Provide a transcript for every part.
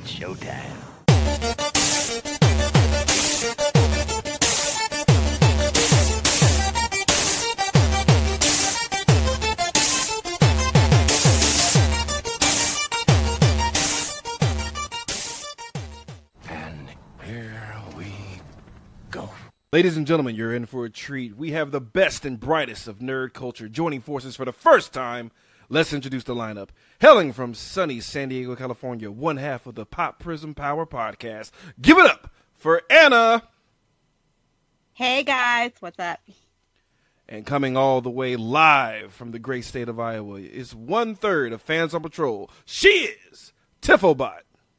It's showtime. And here we go. Ladies and gentlemen, you're in for a treat. We have the best and brightest of nerd culture joining forces for the first time. Let's introduce the lineup. Hailing from sunny San Diego, California, one half of the Pop Prism Power podcast. Give it up for Anna. Hey guys, what's up? And coming all the way live from the great state of Iowa is 1/3 of Fans on Patrol. She is Tiffobot.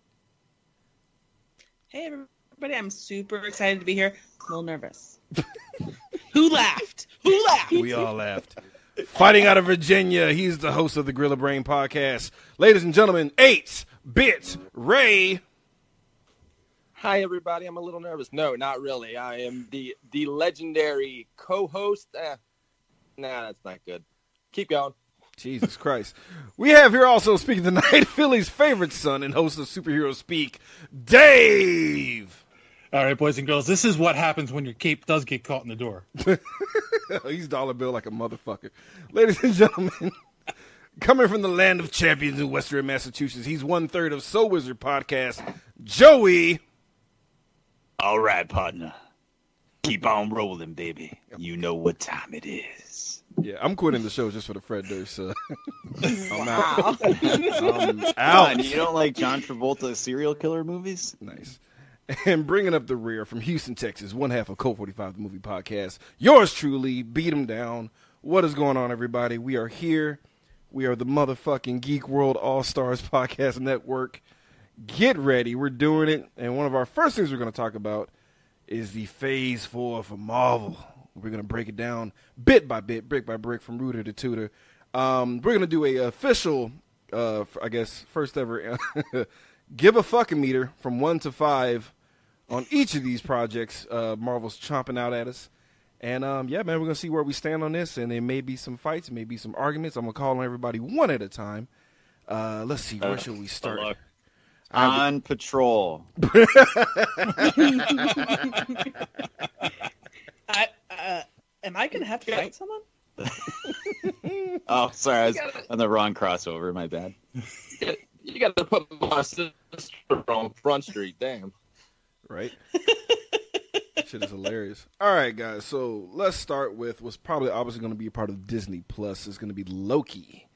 Hey everybody, I'm super excited to be here. A little nervous. Who laughed? Who laughed? We all laughed. Fighting out of Virginia, he's the host of the Gorilla Brain podcast. Ladies and gentlemen, 8-Bit Ray. Hi, everybody. I'm a little nervous. No, not really. I am the legendary co-host. Nah, that's not good. Keep going. Jesus Christ. We have here also speaking tonight, Philly's favorite son and host of Superhero Speak, Dave. All right, boys and girls, this is what happens when your cape does get caught in the door. He's dollar bill like a motherfucker. Ladies and gentlemen, coming from the land of champions in Western Massachusetts, he's 1/3 of Soul Wizard podcast, Joey. All right, partner. Keep on rolling, baby. You know what time it is. Yeah, I'm quitting the show just for the Fred Durst. I'm Wow. out. I'm Come out. on, you don't like John Travolta serial killer movies? Nice. And bringing up the rear from Houston, Texas, one half of Code 45, the movie podcast. Yours truly, Beat 'em Down. What is going on, everybody? We are here. We are the motherfucking Geek World All-Stars Podcast Network. Get ready. We're doing it. And one of our first things we're going to talk about is the Phase 4 for Marvel. We're going to break it down bit by bit, brick by brick, from rooter to tutor. We're going to do a official, I guess, first ever give a fucking meter from 1 to 5 on each of these projects. Marvel's chomping out at us. And, yeah, man, we're going to see where we stand on this. And there may be some fights, may be some arguments. I'm going to call on everybody one at a time. Let's see, where should we start? On patrol. Am I going to have to fight someone? Oh, sorry, I was on the wrong crossover. My bad. You got to put my sister on Front Street. Damn. Right? Shit is hilarious. All right, guys. So let's start with what's probably obviously going to be a part of Disney Plus. Is going to be Loki.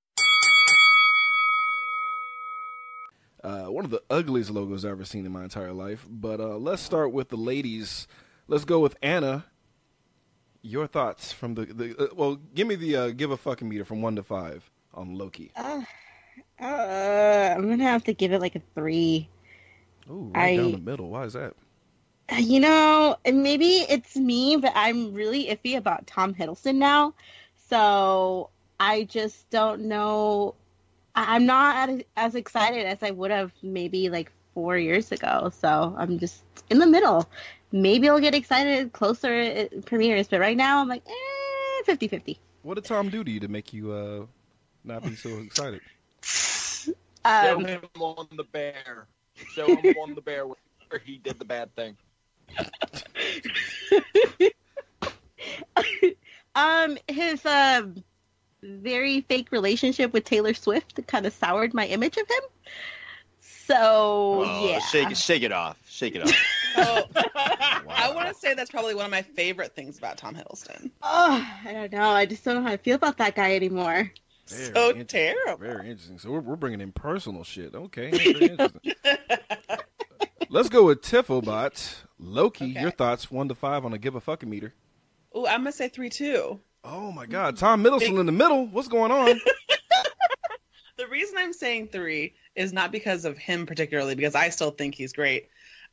One of the ugliest logos I've ever seen in my entire life. But let's start with the ladies. Let's go with Anna. Your thoughts from well, give me the give a fucking meter from 1 to 5 on Loki. I'm gonna have to give it like a 3. Ooh, right down the middle. Why is that? You know, and maybe it's me, but I'm really iffy about Tom Hiddleston now. So I just don't know. I'm not as excited as I would have maybe like 4 years ago. So I'm just in the middle. Maybe I'll get excited closer at premieres, but right now I'm like, 50-50. What did Tom do to you to make you not be so excited? Show him on the bear. Show him on the bear where he did the bad thing. His very fake relationship with Taylor Swift kind of soured my image of him. So yeah, Shake it off. Oh, I want to say that's probably one of my favorite things about Tom Hiddleston. Oh, I don't know. I just don't know how I feel about that guy anymore. So terrible. Very interesting. So we're bringing in personal shit. Okay. Very interesting. Let's go with Tiffobot. Loki, Okay. Your thoughts, 1 to 5 on a give a fucking meter. Oh, I'm going to say 3 too. Oh, my God. Tom Middleton in the middle. What's going on? The reason I'm saying 3 is not because of him particularly, because I still think he's great.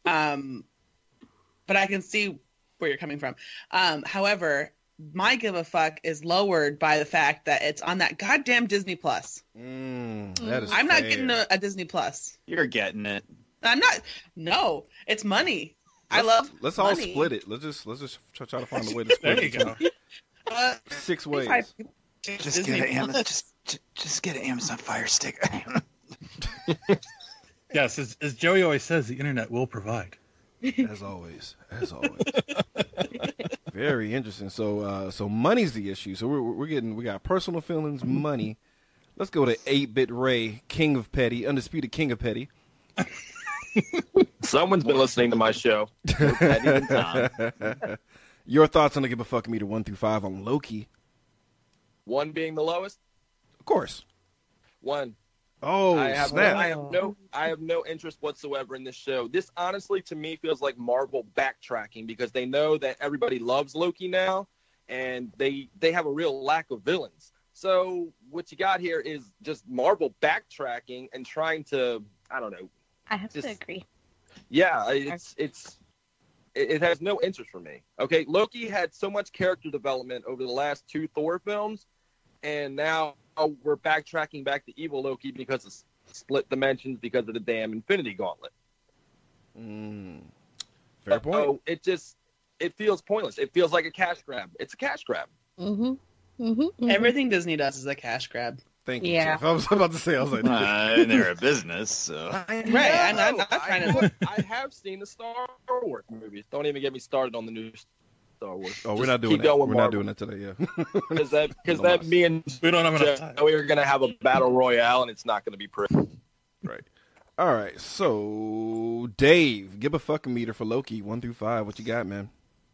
But I can see where you're coming from. However, my give a fuck is lowered by the fact that it's on that goddamn Disney Plus. That is I'm not fair. getting a Disney Plus. You're getting it. I'm not. No, it's money. Let's all money. split it. Let's just try to find a way to split There it. you go. 6 ways. Just get an Amazon Fire Stick. Yes, as Joey always says, the internet will provide. As always. Very interesting. So money's the issue. So we got personal feelings, money. Let's go to 8-Bit Ray, King of Petty, undisputed King of Petty. Someone's been listening to my show. Petty and Tom. Your thoughts on the Give a Fuck meter 1 through 5 on Loki? 1 being the lowest. Of course. 1. Oh, snap. I have no interest whatsoever in this show. This honestly, to me, feels like Marvel backtracking because they know that everybody loves Loki now, and they have a real lack of villains. So what you got here is just Marvel backtracking and trying to, I don't know. I have to agree. Yeah, it has no interest for me. Okay, Loki had so much character development over the last 2 Thor films, and now we're backtracking back to evil Loki because of split dimensions, because of the damn Infinity Gauntlet. Fair point. So it feels pointless. It feels like a cash grab. It's a cash grab. Everything Disney does is a cash grab. Thank you. Yeah. Jeff. I was about to say, I was like, And they're a business, so. Right, I'm not trying to. I have seen the Star Wars movies. Don't even get me started on the new Star Wars. oh, we're Just not doing keep that. going, We're Marvel. not doing that today, yeah. Because that me and We don't have enough time. Joey are going to have a battle royale, and it's not going to be pretty. Right. All right. So, Dave, give a fucking meter for Loki 1 through 5. What you got, man?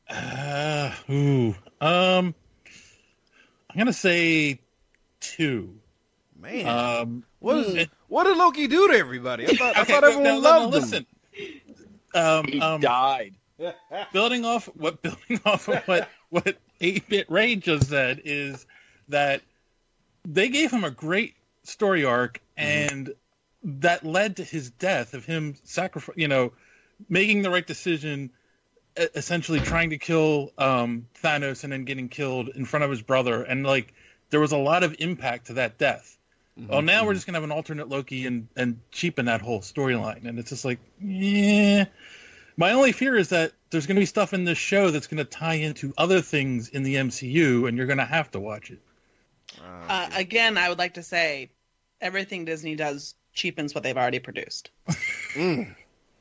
I'm gonna say 2. Man, what did Loki do to everybody? I thought everyone loved him. Listen, He died. building off of what 8-Bit Ray just said is that they gave him a great story arc, and that led to his death, of him making the right decision, essentially trying to kill Thanos and then getting killed in front of his brother, and there was a lot of impact to that death. Well, now we're just gonna have an alternate Loki and cheapen that whole storyline, and it's just yeah. My only fear is that there's going to be stuff in this show that's going to tie into other things in the MCU, and you're going to have to watch it. Again, I would like to say everything Disney does cheapens what they've already produced. I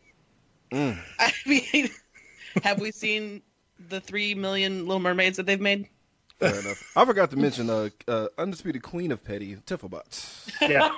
mean, have we seen the 3 million Little Mermaids that they've made? Fair enough. I forgot to mention undisputed Queen of Petty, Tifflebots. Yeah.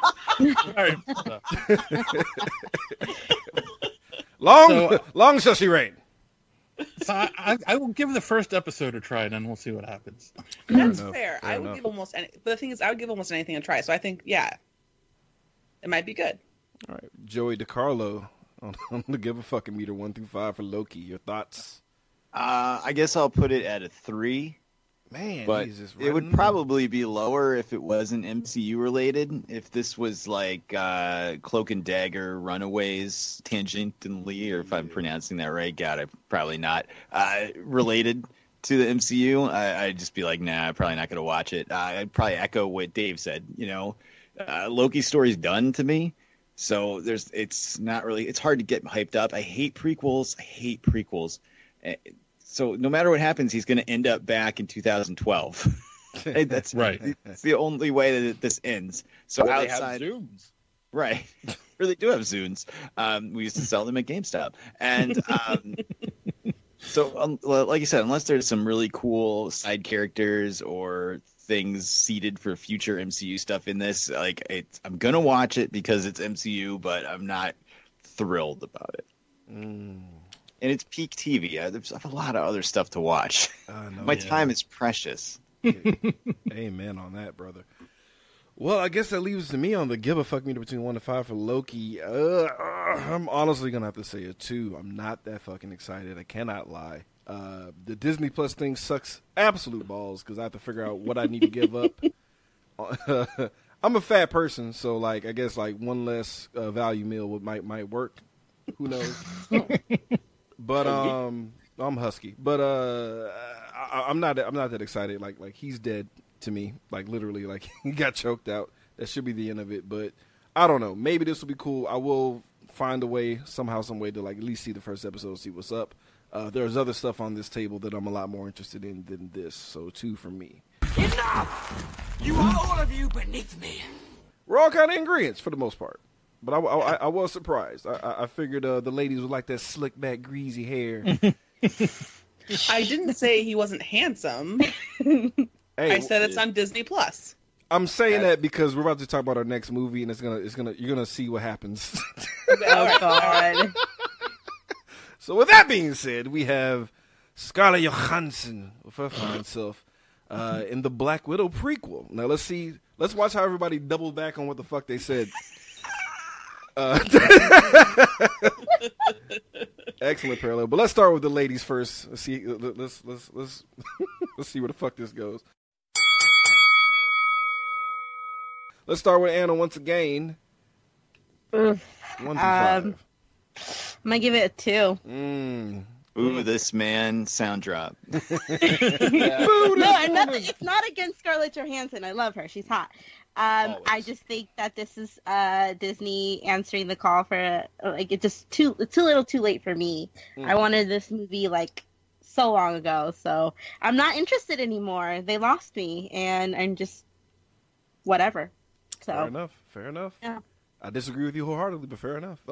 Long shall she reign. So I will give the first episode a try, and then we'll see what happens. That's enough, fair. fair I would enough. give almost any. But the thing is, I would give almost anything a try. So I think, yeah, it might be good. All right, Joey DiCarlo on the give a fucking meter 1 through 5 for Loki. Your thoughts? I guess I'll put it at a 3. Man, But Jesus, it would probably be lower if it wasn't MCU related. If this was like Cloak and Dagger, Runaways, tangentially, or if I'm pronouncing that right, God, I'm probably not related to the MCU. I'd just be like, nah, I'm probably not going to watch it. I'd probably echo what Dave said. Loki's story's done to me, so it's not really. It's hard to get hyped up. I hate prequels. So no matter what happens, he's going to end up back in 2012. That's Right. It's the only way that this ends. So Or outside, they have Zooms. right? Or they do have Zunes. We used to sell them at GameStop, and so like you said, unless there's some really cool side characters or things seeded for future MCU stuff in this, I'm gonna watch it because it's MCU, but I'm not thrilled about it. And it's peak TV. There's a lot of other stuff to watch. My time is precious. Amen on that, brother. Well, I guess that leaves to me on the give a fuck meter between 1 to 5 for Loki. I'm honestly gonna have to say a 2. I'm not that fucking excited. I cannot lie. The Disney Plus thing sucks absolute balls because I have to figure out what I need to give up. I'm a fat person, so I guess one less value meal might work. Who knows? But I'm husky. But I'm not that excited. Like he's dead to me. Literally, he got choked out. That should be the end of it. But I don't know. Maybe this will be cool. I will find a way some way to at least see the first episode, see what's up. There's other stuff on this table that I'm a lot more interested in than this. So 2 from me. Enough! You are all of you beneath me. We're all kind of ingredients for the most part. But I was surprised. I figured the ladies would like that slick back, greasy hair. I didn't say he wasn't handsome. Hey, I said it's on Disney Plus. I'm saying that because we're about to talk about our next movie, and you're gonna see what happens. Oh God. So with that being said, we have Scarlett Johansson with her fine self in the Black Widow prequel. Now let's watch how everybody double back on what the fuck they said. Excellent parallel, but let's start with the ladies first. Let's see let's see where the fuck this goes. Let's start with Anna once again. 1 through 5. I'm gonna give it a 2. Ooh, this man sound drop. No, it's not against Scarlett Johansson. I love her. She's hot. I just think that this is Disney answering the call for it's too little too late for me. I wanted this movie like so long ago, so I'm not interested anymore. They lost me, and I'm just whatever. So Fair enough. Yeah. I disagree with you wholeheartedly, but fair enough.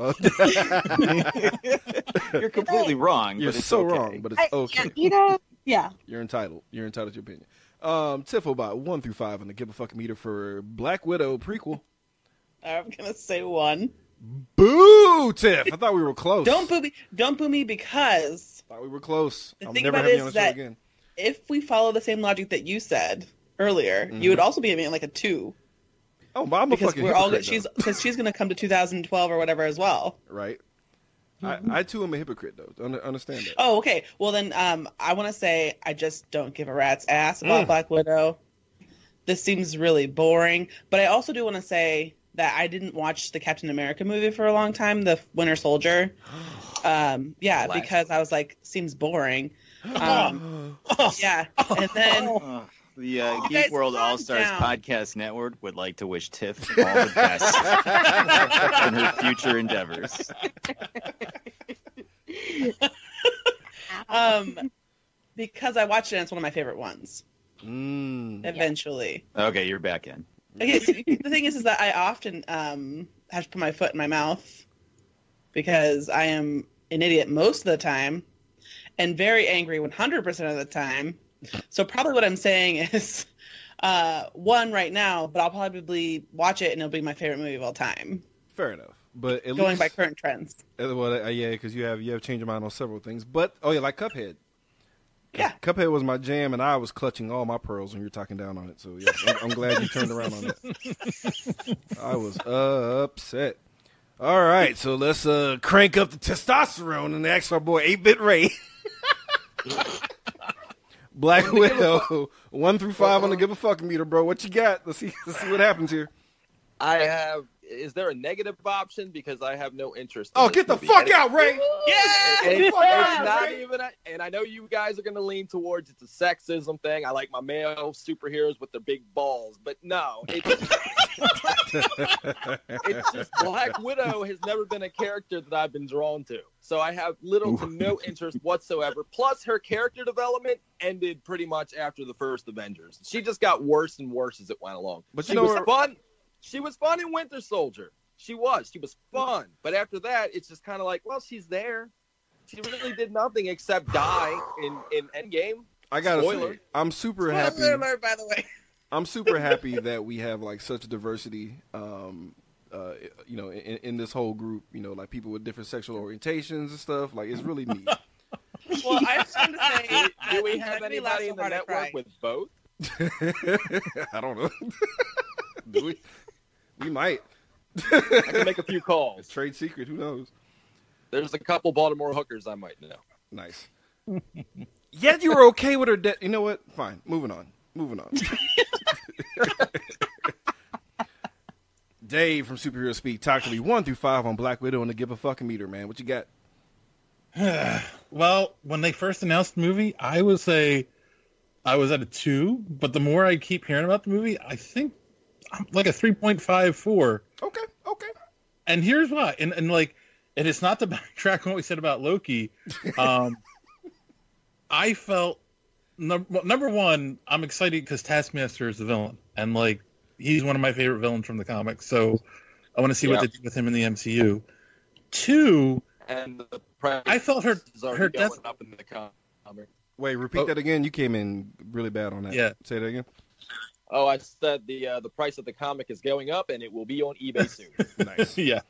You're completely wrong. You're but it's so okay. wrong, but it's okay. Yeah. You're entitled. You're entitled to your opinion. Tifo, 1 through 5 on the Give a Fuck meter for Black Widow prequel. I'm gonna say 1. Boo, Tiff! I thought we were close. Don't boo me because I thought we were close. The I'll thing never about have it you on is the show that again. if we follow the same logic that you said earlier, you would also be giving it like a 2. Oh, but I'm a Because fucking we're all hypocrite, she's gonna come to 2012 or whatever as well. right? I too am a hypocrite though. Understand that. Oh, okay. Well then, I want to say I just don't give a rat's ass about Black Widow. This seems really boring, but I also do want to say that I didn't watch the Captain America movie for a long time, the Winter Soldier. Because I was like, seems boring. Yeah, and then. The Geek World All Stars Podcast Network would like to wish Tiff all the best in her future endeavors. Because I watched it and it's one of my favorite ones. Eventually. Okay, you're back in. Okay, so the thing is that I often have to put my foot in my mouth because I am an idiot most of the time and very angry 100% of the time. So probably what I'm saying is 1 right now, but I'll probably watch it and it'll be my favorite movie of all time. Fair enough. But at going least, by current trends. Yeah, because you have changed your mind on several things. But like Cuphead. Yeah, Cuphead was my jam, and I was clutching all my pearls when you were talking down on it. So yes, I'm glad you turned around on it. I was upset. All right, so let's crank up the testosterone and ask our boy 8-Bit Ray. Black Widow 1 through 5 on the Give a Fuck meter, bro. What you got? Let's see what happens here. Is there a negative option? Because I have no interest. Oh, get the fuck out, Ray! It's not even. And I know you guys are going to lean towards it's a sexism thing. I like my male superheroes with their big balls, but no, it's just Black Widow has never been a character that I've been drawn to. So I have little to no interest whatsoever. Plus, her character development ended pretty much after the first Avengers. She just got worse and worse as it went along. But she was fun. She was fun in Winter Soldier. She was fun. But after that, it's just kind of like, well, she's there. She really did nothing except die in Endgame. I gotta say, I'm super happy. Spoiler alert, by the way. I'm super happy that we have like such diversity, in this whole group. You know, like people with different sexual orientations and stuff. Like it's really neat. Well, I was trying to say, do we have anybody in the network with both? I don't know. Do we? We might. I can make a few calls. It's trade secret. Who knows? There's a couple Baltimore hookers I might know. Nice. Yet you were okay with her death. You know what? Fine. Moving on. Dave from Superhero Speak, talk to me 1 through 5 on Black Widow and the Give a Fucking meter, man. What you got? Well, when they first announced the movie, I was at a 2, but the more I keep hearing about the movie, I think I'm like a 3.54. Okay. And here's why. And it's not to backtrack on what we said about Loki. I felt number one, I'm excited because Taskmaster is the villain, and like he's one of my favorite villains from the comics. So I want to see what Yeah. they do with him in the MCU. 2, And the price I felt her is already death. going up in the comic. Wait, repeat that again. You came in really bad on that. Yeah. Say that again. Oh, I said the price of the comic is going up, and it will be on eBay soon. Nice. Yeah.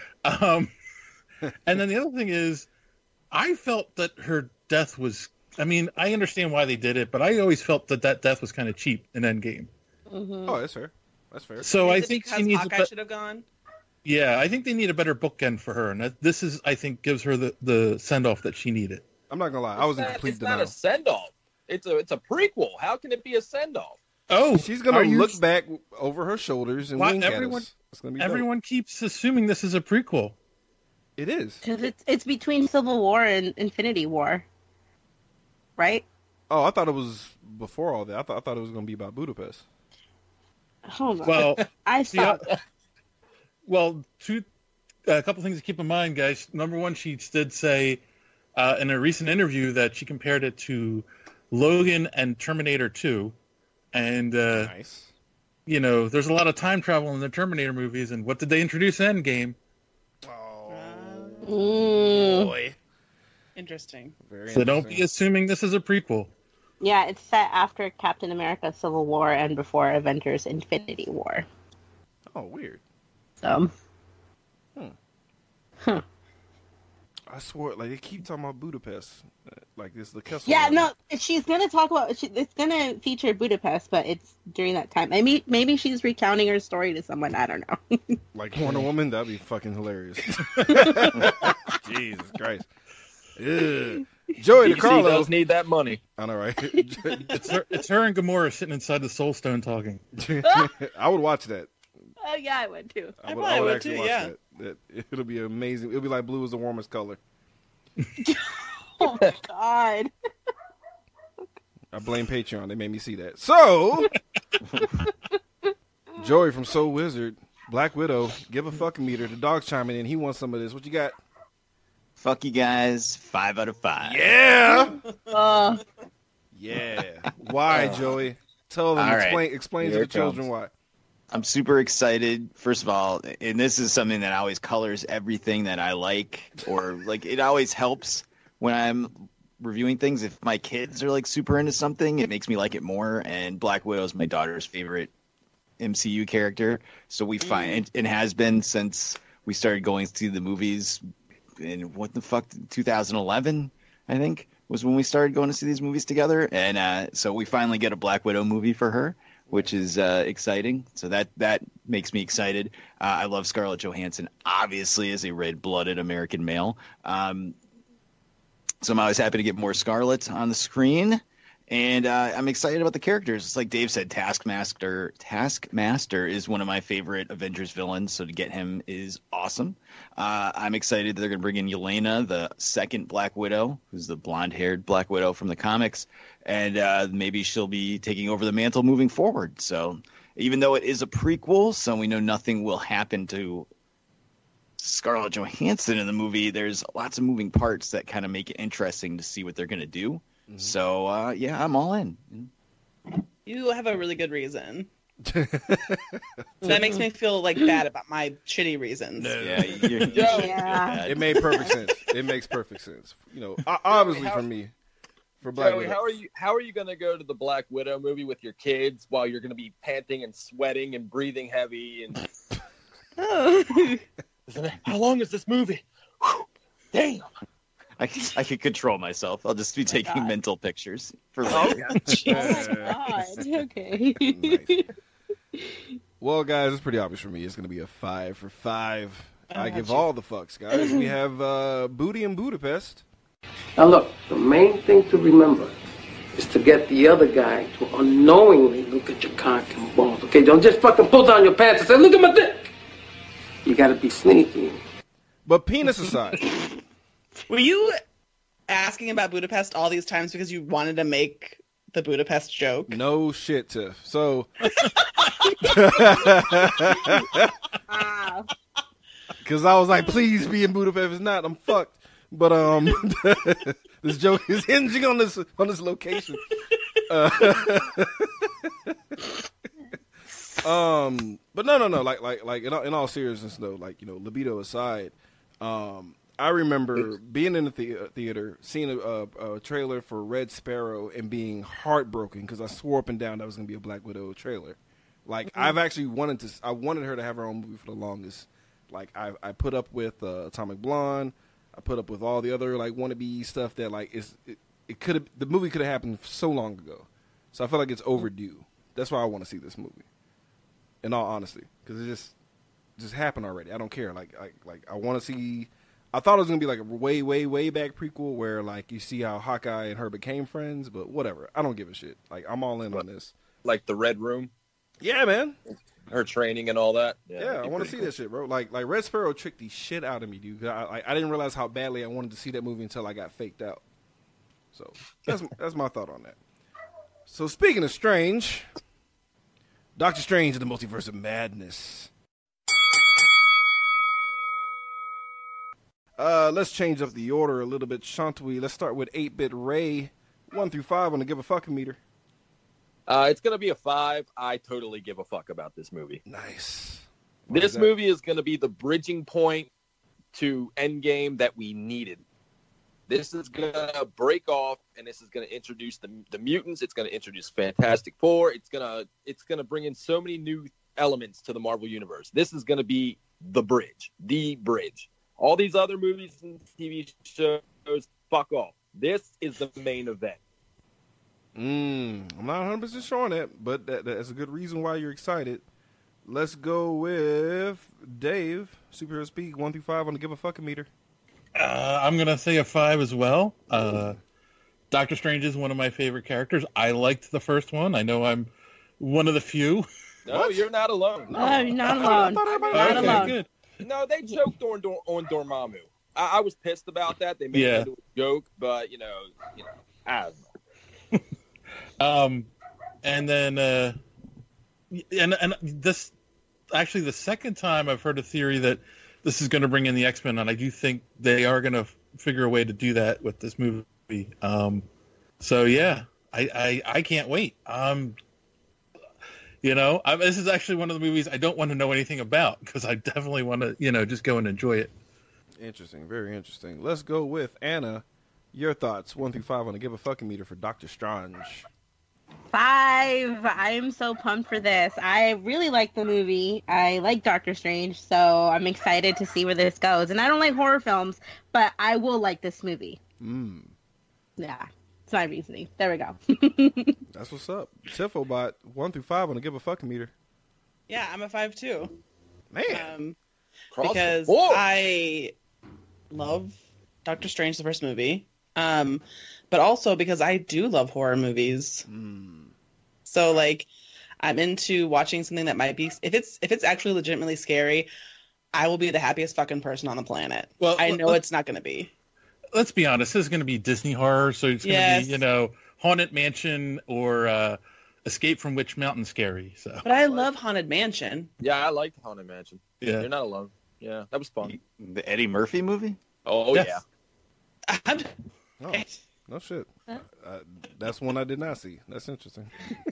And then the other thing is, I felt that her death was. I mean, I understand why they did it, but I always felt that death was kind of cheap in Endgame. Mhm. Oh, that's fair. That's fair. So I Is it think because she needs. Hawkeye should have gone. Yeah, I think they need a better bookend for her, and this is, I think, gives her the send off that she needed. I'm not gonna lie. I was in It's complete not denial. a send off. It's a prequel. How can it be a send off? Oh, She's gonna are you- look back over her shoulders and Why, wink everyone- at us. It's gonna be dope. Everyone keeps assuming this is a prequel. It is. Because it's between Civil War and Infinity War, right? Oh, I thought it was before all that. I thought it was gonna be about Budapest. Hold on. Well, I yeah, saw. well, a couple things to keep in mind, guys. Number one, she did say in a recent interview that she compared it to Logan and Terminator 2, and Nice. you know, there's a lot of time travel in the Terminator movies. And what did they introduce in Endgame? Oh Mm. boy. Interesting. Very So don't be interesting. assuming this is a prequel. Yeah, it's set after Captain America: Civil War and before Avengers: Infinity War. Oh, weird. So, I swore, like they keep talking about Budapest, like this the Kessel. yeah, Run. no, she's gonna talk about. It's gonna feature Budapest, but it's during that time. Maybe she's recounting her story to someone. I don't know. Like Wonder Woman. That'd be fucking hilarious. Jesus Christ. Ugh. Joey DC DeCarlo. does need that money. I know, right? It's her and Gamora sitting inside the Soul Stone talking. I would watch that. Oh yeah, I would too. I probably would actually too, watch yeah. that. It'll be amazing. It'll be like blue is the warmest color. Oh my god. I blame Patreon. They made me see that. So, Joey from Soul Wizard, Black Widow, give a fucking meter. The dog's chiming in. He wants some of this. What you got? Fuck you guys. 5 out of 5. Yeah. Uh, Yeah. Why, Joey? Tell them. All right. Explain to Here the it children comes. why. I'm super excited. First of all, and this is something that always colors everything that I like, or like it always helps when I'm reviewing things. If my kids are like super into something, it makes me like it more. And Black Widow is my daughter's favorite MCU character, so we find it has been since we started going to the movies in 2011, I think, was when we started going to see these movies together. And so we finally get a Black Widow movie for her, which is exciting. So that makes me excited. I love Scarlett Johansson, obviously, as a red-blooded American male. So I'm always happy to get more Scarlett on the screen. And I'm excited about the characters. It's like Dave said, Taskmaster is one of my favorite Avengers villains, so to get him is awesome. I'm excited that they're going to bring in Yelena, the second Black Widow, who's the blonde-haired Black Widow from the comics, and maybe she'll be taking over the mantle moving forward. So even though it is a prequel, so we know nothing will happen to Scarlett Johansson in the movie, there's lots of moving parts that kind of make it interesting to see what they're going to do. So, yeah, I'm all in. You have a really good reason. That makes me feel like bad about my shitty reasons. Yeah, you're, Yeah. It made perfect sense. It makes perfect sense. You know, obviously for me, for Black Joey, Widow. how are you going to go to the Black Widow movie with your kids while you're going to be panting and sweating and breathing heavy? And Oh. how long is this movie? Whew, damn. I can control myself. I'll just be taking God. mental pictures for Oh, later. Oh my god. Okay. Nice. Well, guys, it's pretty obvious for me. It's going to be a 5 for 5. I give all the fucks, guys. We have Booty in Budapest. Now look, the main thing to remember is to get the other guy to unknowingly look at your cock and balls. Okay, don't just fucking pull down your pants and say, "Look at my dick." You gotta be sneaky. But penis aside, Were you asking about Budapest all these times because you wanted to make the Budapest joke? no shit, Tiff. So, Wow. because I was like, please be in Budapest. If it's not, I'm fucked. But this joke is hinging on this location. But no. Like in all seriousness though, like, you know, libido aside, I remember being in the theater, seeing a trailer for Red Sparrow and being heartbroken because I swore up and down that was going to be a Black Widow trailer. Like, I've actually wanted her to have her own movie for the longest. Like, I put up with Atomic Blonde. I put up with all the other, like, wannabe stuff that, like, the movie could have happened so long ago. So I feel like it's overdue. That's why I want to see this movie, in all honesty, because it just happened already. I don't care. Like I want to see. I thought it was gonna be like a way back prequel where, like, you see how Hawkeye and her became friends, but whatever. I don't give a shit. Like, I'm all in on this. Like the Red Room. Yeah, man. Her training and all that. Yeah, I want to see that shit, bro. Like Red Sparrow tricked the shit out of me, dude. I didn't realize how badly I wanted to see that movie until I got faked out. So that's my thought on that. So speaking of strange, Doctor Strange in the Multiverse of Madness. Let's change up the order a little bit, Shantwi. Let's start with 8-Bit Ray. 1 through 5 on the give a fucking meter. It's going to be a 5. I totally give a fuck about this movie. Nice. This movie is going to be the bridging point to Endgame that we needed. This is going to break off, and this is going to introduce the mutants. It's going to introduce Fantastic Four. It's going to bring in so many new elements to the Marvel Universe. This is going to be the bridge. All these other movies and TV shows, fuck off. This is the main event. I'm not 100% sure on that, but that's a good reason why you're excited. Let's go with Dave. Superhero Speak 1 through 5 on the give a fucking meter. I'm going to say a 5 as well. Doctor Strange is one of my favorite characters. I liked the first one. I know I'm one of the few. No, you're not alone. No, you're not alone. Not alone. Good. No, they choked on Dormammu. I was pissed about that. They made it into a joke, but, you know, I don't know. And then, and this, actually the second time I've heard a theory that this is going to bring in the X-Men, and I do think they are going to figure a way to do that with this movie. So yeah, I can't wait. This is actually one of the movies I don't want to know anything about because I definitely want to, just go and enjoy it. Interesting, very interesting. Let's go with Anna. Your thoughts, 1 through 5 on the give a fucking meter for Doctor Strange. 5. I'm so pumped for this. I really like the movie. I like Doctor Strange, so I'm excited to see where this goes. And I don't like horror films, but I will like this movie. Yeah, it's my reasoning. There we go. That's what's up. Tifobot, 1 through 5 on the give a fucking meter. Yeah, I'm a 5 too. Man. Because I love Doctor Strange, the first movie. But also because I do love horror movies. So, like, I'm into watching something that might be, if it's actually legitimately scary, I will be the happiest fucking person on the planet. Well, I know it's not going to be. Let's be honest, this is going to be Disney horror, so it's going to be, Haunted Mansion or Escape from Witch Mountain scary. So. But I love Haunted Mansion. Yeah, I liked Haunted Mansion. Yeah. You're not alone. Yeah, that was fun. The Eddie Murphy movie? Oh, yes. Yeah. Oh, no shit. That's one I did not see. That's interesting.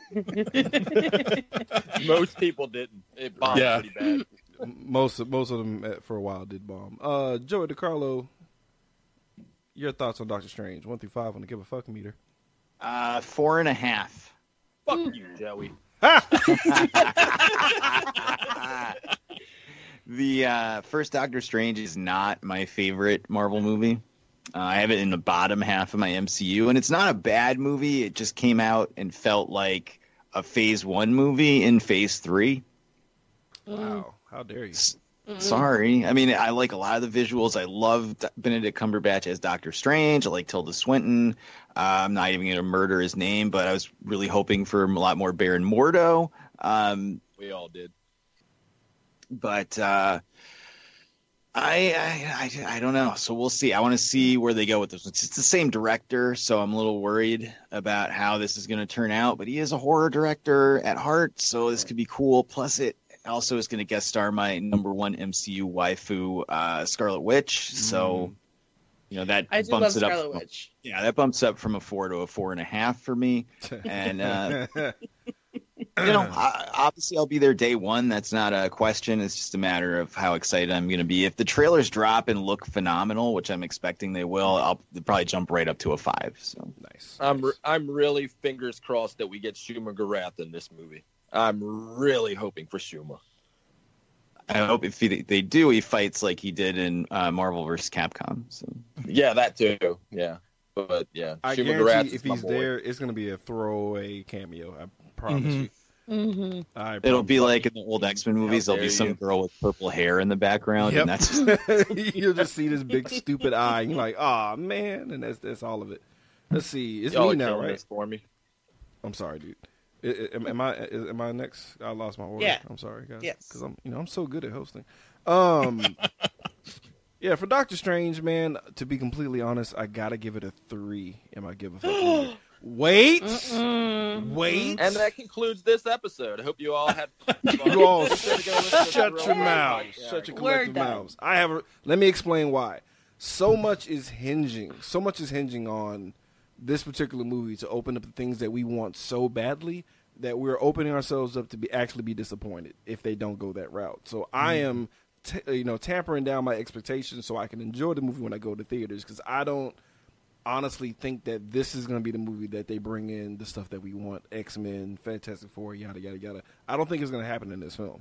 Most people didn't. It bombed pretty bad. Most of them for a while did bomb. Joey DiCarlo, your thoughts on Doctor Strange? 1 through 5 on the give a fucking meter. 4.5. Fuck you, Joey. The first Doctor Strange is not my favorite Marvel movie. I have it in the bottom half of my MCU, and it's not a bad movie. It just came out and felt like a Phase 1 movie in Phase 3. Wow. How dare you? Sorry. I mean, I like a lot of the visuals. I love Benedict Cumberbatch as Doctor Strange. I like Tilda Swinton. I'm not even going to murder his name, but I was really hoping for a lot more Baron Mordo. We all did. But I don't know. So we'll see. I want to see where they go with this. It's the same director, so I'm a little worried about how this is going to turn out. But he is a horror director at heart, so this could be cool. Plus, it also is going to guest star my number one MCU waifu, Scarlet Witch. So, that I do bumps love it up. Scarlet Witch. Yeah, that bumps up from a 4 to a 4.5 for me. And Obviously I'll be there day one. That's not a question. It's just a matter of how excited I'm going to be. If the trailers drop and look phenomenal, which I'm expecting they will, I'll probably jump right up to a 5. So Nice. I'm really fingers crossed that we get Shuma Gorath in this movie. I'm really hoping for Shuma. I hope if they do, he fights like he did in Marvel vs. Capcom. So Yeah, that too. Yeah, but yeah, I Shuma Gorath guarantee is if my he's boy. there, it's going to be a throwaway cameo. I promise you. Mm-hmm. I it'll be promise. like in the old X-Men movies. There'll be dare some you. girl with purple hair in the background, Yep. and that's You'll just see this big stupid eye. And you're like, oh man, and that's all of it. Let's see. It's Y'all me are now, killing right? this for me. I'm sorry, dude. Am I next? I lost my order. Yeah. I'm sorry, guys. Yes. Because I'm so good at hosting. Yeah, for Doctor Strange, man. To be completely honest, I gotta give it a 3. Am I giving a Wait. Wait. And that concludes this episode. I hope you all had fun. You all Be sure to go listen to shut the your real mouths. podcast. Shut your We're collective done. mouths. I have. Let me explain why. So much is hinging on this particular movie to open up the things that we want so badly that we're opening ourselves up to actually be disappointed if they don't go that route. So I am, tampering down my expectations so I can enjoy the movie when I go to theaters, because I don't honestly think that this is going to be the movie that they bring in the stuff that we want. X-Men, Fantastic Four, yada, yada, yada. I don't think it's going to happen in this film.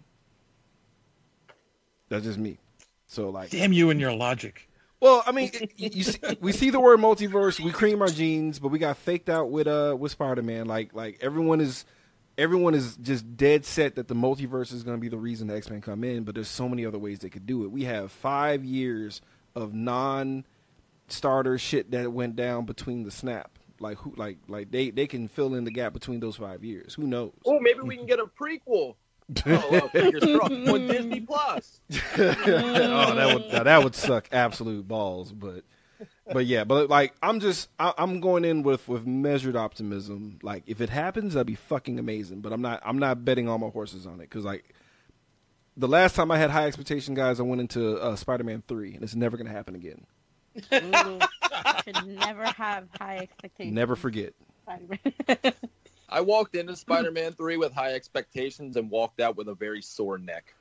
That's just me. So, like, Damn you and your logic. well, I mean, we see the word multiverse, we cream our jeans, but we got faked out with Spider-Man. Like everyone is just dead set that the multiverse is going to be the reason the X-Men come in, but there's so many other ways they could do it. We have 5 years of non-starter shit that went down between the snap. Like they can fill in the gap between those 5 years. Who knows? Oh, maybe we can get a prequel. Fingers crossed on Disney Plus. that would suck absolute balls, but like I'm going in with measured optimism. Like if it happens, that'd be fucking amazing. But I'm not betting all my horses on it, because like the last time I had high expectation, guys, I went into Spider-Man 3, and it's never gonna happen again. Ooh, should never have high expectations. Never forget. I walked into Spider-Man 3 with high expectations and walked out with a very sore neck.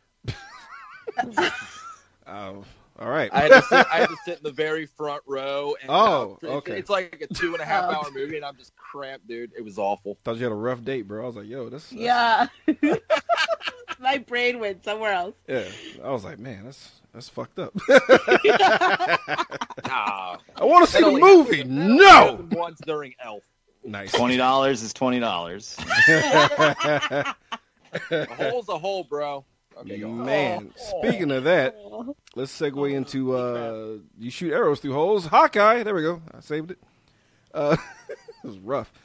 All right. I had to sit in the very front row. And okay. It's like a 2.5-hour movie, and I'm just cramped, dude. It was awful. Thought you had a rough date, bro. I was like, yo, that's Yeah. My brain went somewhere else. yeah. I was like, man, that's fucked up. Nah. I want to see That the only movie. happened- that No. happened once during Elf. Nice. $20 is $20. A hole's a hole, bro. Okay, go on. Man, speaking of that, let's segue into you shoot arrows through holes. Hawkeye. There we go. I saved it. It was rough.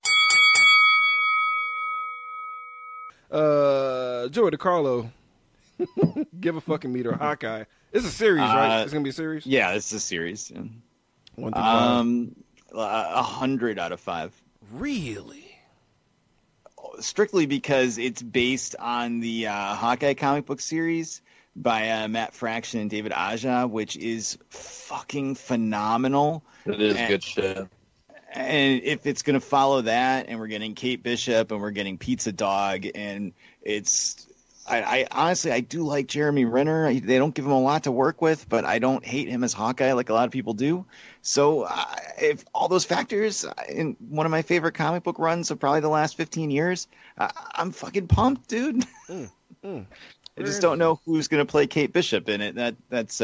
Joey DiCarlo. Give a fucking meter. Hawkeye. It's a series, right? It's gonna be a series. Yeah, this is a series. Yeah. 1 through 5. 100 out of 5. Really? Strictly because it's based on the Hawkeye comic book series by Matt Fraction and David Aja, which is fucking phenomenal. It is good shit. And if it's going to follow that, and we're getting Kate Bishop, and we're getting Pizza Dog, and it's... I honestly, I do like Jeremy Renner. They don't give him a lot to work with, but I don't hate him as Hawkeye like a lot of people do. So if all those factors in one of my favorite comic book runs of probably the last 15 years, I'm fucking pumped, dude. I just don't know who's going to play Kate Bishop in it. That's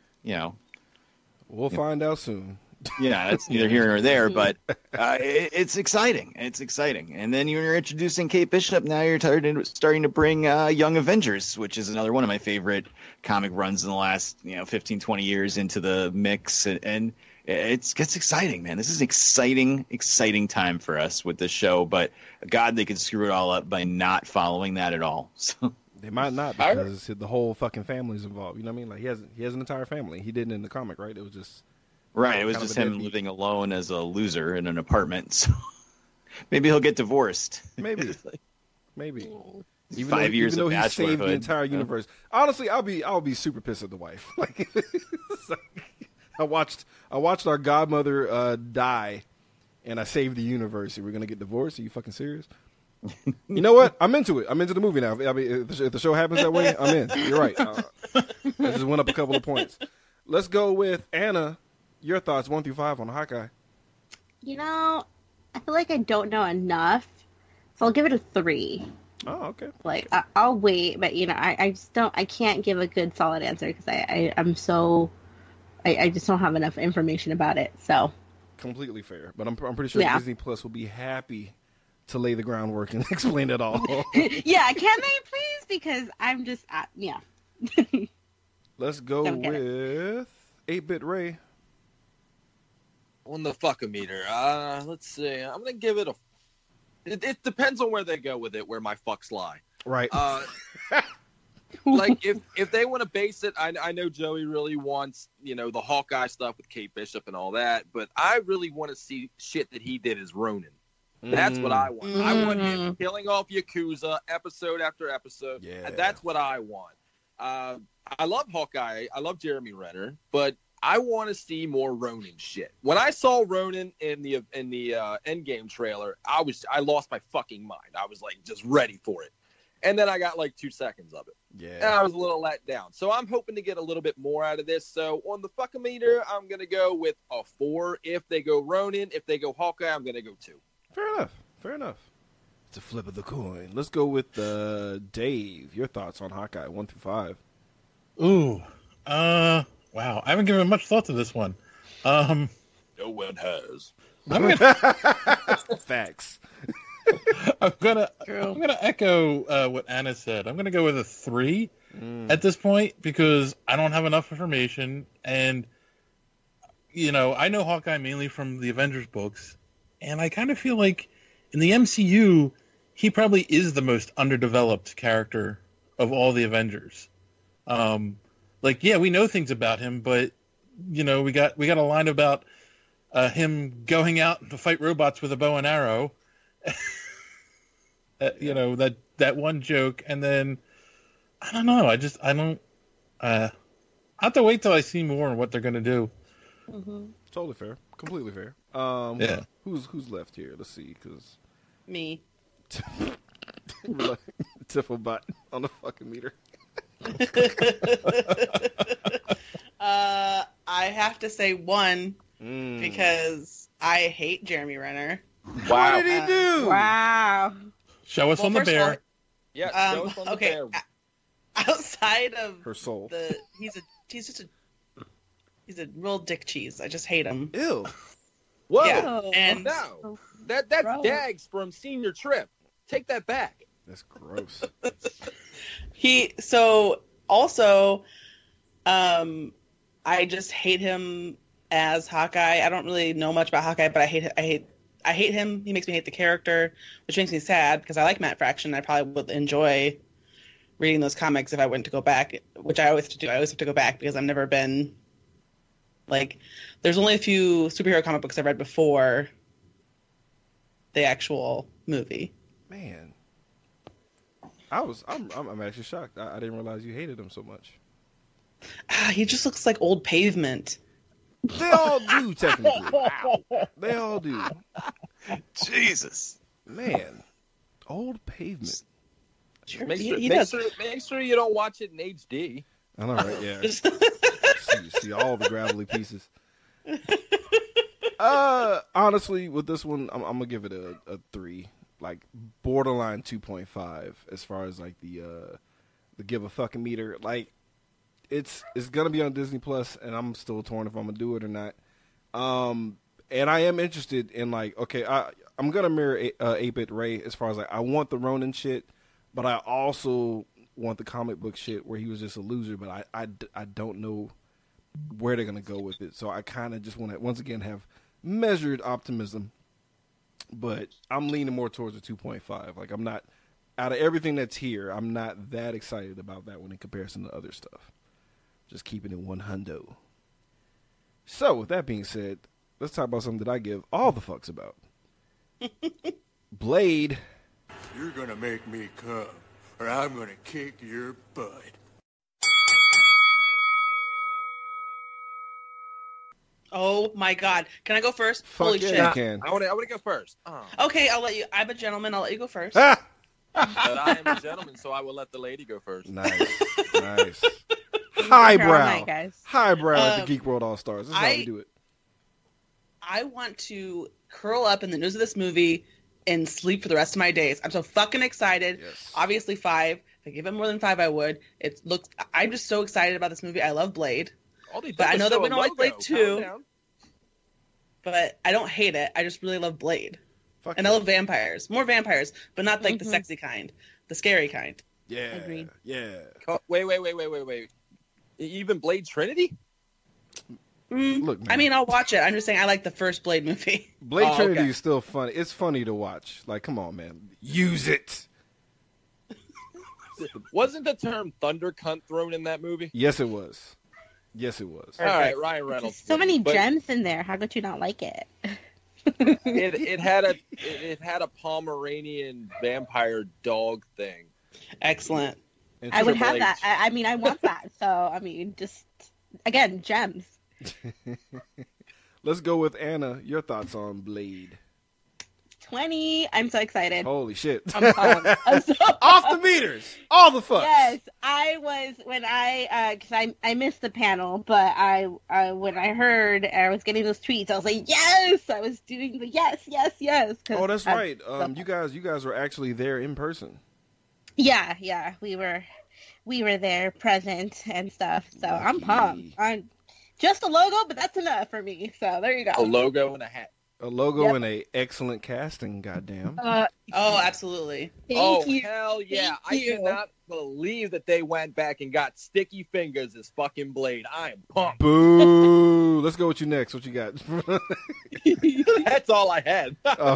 We'll find out soon. Yeah, that's neither here nor there, but it's exciting. It's exciting. And then you're introducing Kate Bishop. Now you're starting to bring Young Avengers, which is another one of my favorite comic runs in the last 15, 20 years into the mix. And it gets exciting, man. This is an exciting time for us with this show. But, God, they could screw it all up by not following that at all. So They might not, because the whole fucking family's involved. You know what I mean? Like he has an entire family. He didn't in the comic, right? It was just... Right, it was kind of just a him deadbeat. living alone as a loser in an apartment. So maybe he'll get divorced. Maybe. Even 5 years even of though he saved the bachelorhood. entire universe. Honestly, I'll be super pissed at the wife. Like, it's like, I watched our godmother die, and I saved the universe. We're gonna get divorced? Are you fucking serious? You know what? I'm into it. I'm into the movie now. I mean, if the show happens that way, I'm in. You're right. I just went up a couple of points. Let's go with Anna. Your thoughts, 1 through 5 on Hawkeye. You know, I feel like I don't know enough, so I'll give it a 3. Oh, okay. Like, I'll wait, but, you know, I just don't, I can't give a good solid answer because I'm so, I just don't have enough information about it, so. Completely fair. But I'm pretty sure Disney Plus will be happy to lay the groundwork and explain it all. Yeah, can they please? Because I'm just, yeah. Let's go with 8-Bit Ray. On the fuck-o-meter, let's see. I'm gonna give it a. It depends on where they go with it, where my fucks lie. Right. Like if they want to base it, I know Joey really wants the Hawkeye stuff with Kate Bishop and all that, but I really want to see shit that he did as Ronin. That's what I want. I want him killing off Yakuza episode after episode. Yeah. That's what I want. I love Hawkeye. I love Jeremy Renner, but I want to see more Ronin shit. When I saw Ronin in the Endgame trailer, I lost my fucking mind. I was like just ready for it, and then I got like 2 seconds of it. Yeah, and I was a little let down. So I'm hoping to get a little bit more out of this. So on the fuck-o-meter, I'm gonna go with a 4. If they go Ronin, if they go Hawkeye, I'm gonna go 2. Fair enough. It's a flip of the coin. Let's go with Dave. Your thoughts on Hawkeye, 1 through 5. Ooh. Wow. I haven't given much thought to this one. No one has. Facts. I'm gonna echo what Anna said. I'm gonna go with a 3 at this point because I don't have enough information, and I know Hawkeye mainly from the Avengers books, and I kind of feel like in the MCU he probably is the most underdeveloped character of all the Avengers. We know things about him, but we got a line about him going out to fight robots with a bow and arrow. That one joke, and then I don't know. I don't. I have to wait till I see more on what they're gonna do. Mm-hmm. Totally fair, completely fair. Yeah. Who's left here? Let's see, because Me. Tiffle on the fucking meter. I have to say 1 because I hate Jeremy Renner. Wow. What did he do? Wow. Show us on the bear. Yeah. Show us on the bear. Outside of her soul, he's a real dick cheese. I just hate him. Ew. Whoa. Yeah. And no, that's Dags from Senior Trip. Take that back. That's gross. I just hate him as Hawkeye. I don't really know much about Hawkeye, but I hate him. He makes me hate the character, which makes me sad because I like Matt Fraction. I probably would enjoy reading those comics if I went to go back, which I always have to do. I always have to go back because I've never been there's only a few superhero comic books I've read before the actual movie. Man, I'm actually shocked. I didn't realize you hated him so much. He just looks like old pavement. They all do, technically. They all do. Jesus. Man. Old pavement. Sure, Make sure you don't watch it in HD. I know, right? Yeah. see all the gravelly pieces. Honestly, with this one, I'm gonna give it a 3, like borderline 2.5 as far as like the give a fucking meter. Like it's gonna be on Disney Plus, and I'm still torn if I'm gonna do it or not. And I am interested in like, okay, I'm gonna mirror 8-Bit Ray as far as like I want the Ronin shit, but I also want the comic book shit where he was just a loser, but I don't know where they're gonna go with it. So I kind of just want to once again have measured optimism, but I'm leaning more towards a 2.5. Like I'm not, out of everything that's here, I'm not that excited about that one in comparison to other stuff. Just keeping it 100. So with that being said, let's talk about something that I give all the fucks about. Blade. You're gonna make me come, or I'm gonna kick your butt. Oh my God! Can I go first? Fuck Holy yeah, shit! you can. I want to go first. Oh. Okay, I'll let you. I'm a gentleman. I'll let you go first. Ah! But I am a gentleman, so I will let the lady go first. Nice. Nice. All Highbrow. right, guys. Highbrow at the Geek World All Stars. This is how we do it. I want to curl up in the news of this movie and sleep for the rest of my days. I'm so fucking excited. Yes. Obviously 5. If I give it more than 5, I would. I'm just so excited about this movie. I love Blade. All they did But I was know that show we a don't like logo. Blade 2. Calm down. But I don't hate it. I just really love Blade. Fuck And yeah. I love vampires. More vampires, but not like the sexy kind. The scary kind. Yeah. Agreed. Yeah. Wait. Even Blade Trinity? Look, man. I mean, I'll watch it. I'm just saying I like the first Blade movie. Blade Oh, Trinity okay. is still funny. It's funny to watch. Like, come on, man. Use it. Wasn't the term Thunder Cunt thrown in that movie? Yes, it was. Yes, it was. All right, Ryan Reynolds. So many But gems in there. How could you not like it? It had a Pomeranian vampire dog thing. Excellent. And I would have Blade. that. I mean, I want that. So, I mean, just, again, gems. Let's go with Anna. Your thoughts on Blade? 20. I'm so excited. Holy shit. I'm pumped. I'm so Off the meters. All the fucks. Yes, I was when because I missed the panel, but I when I heard I was getting those tweets, I was like, yes, I was doing the yes. 'Cause Oh, that's I- right. You guys were actually there in person. Yeah, we were there, present and stuff. So I'm Lucky. pumped. I'm just a logo, but that's enough for me. So there you go. A logo and a hat. A logo Yep. and a excellent casting. Goddamn. Oh, absolutely. Thank you. Hell yeah. Thank you. I cannot believe that they went back and got Sticky Fingers as fucking Blade. I am pumped. Boo. Let's go with you next. What you got? That's all I had. Oh.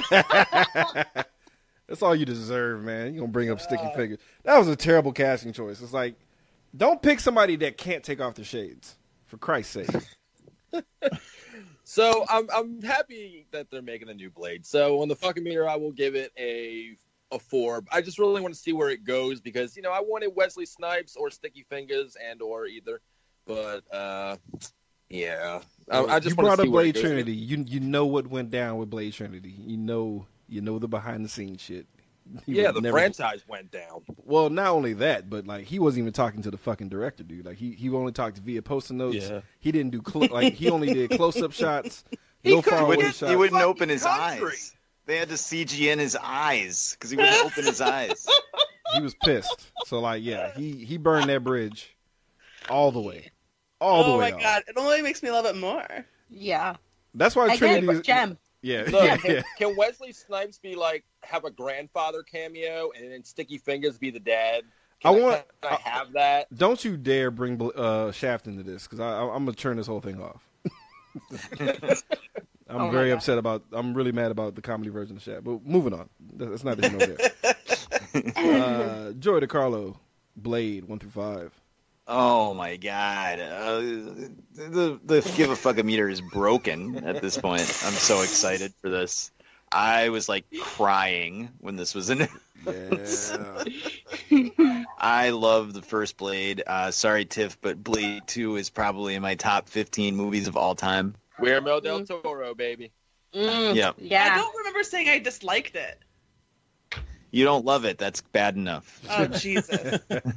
That's all you deserve, man. You gonna bring up Sticky Fingers? That was a terrible casting choice. It's like, don't pick somebody that can't take off their shades. For Christ's sake. So I'm happy that they're making a new Blade. So on the fucking meter, I will give it a 4. I just really want to see where it goes because I wanted Wesley Snipes or Sticky Fingers or either, but yeah, I just you want brought to up see where Blade it goes. Trinity. You know what went down with Blade Trinity. You know the behind the scenes shit. He Yeah, would the never- franchise went down. Well, not only that, but like he wasn't even talking to the fucking director, dude. Like he only talked via post-it notes. Yeah. He didn't do he only did close-up shots, no couldn't far away get- shots. He wouldn't Fucking open his country. eyes. They had to CG in his eyes because he wouldn't open his eyes. He was pissed. So like, yeah, he burned that bridge all the way, all the Oh way. my off. God, it only makes me love it more. Yeah, That's why I get Trinity it. is Gem. Yeah, Look, yeah. can Wesley Snipes be like have a grandfather cameo and then Sticky Fingers be the dad? Can can I have that? Don't you dare bring Shaft into this because I'm gonna turn this whole thing off. I'm very upset about. I'm really mad about the comedy version of Shaft. But moving on, that's not here nor there. Joey DiCarlo, Blade 1 through 5. Oh my God! The give a fuck a meter is broken at this point. I'm so excited for this. I was like crying when this was in. Yeah. I love the first Blade. Sorry, Tiff, but Blade 2 is probably in my top 15 movies of all time. Guillermo del Toro, baby. Yeah. I Yeah. don't remember saying I disliked it. You don't love it. That's bad enough. Oh, Jesus.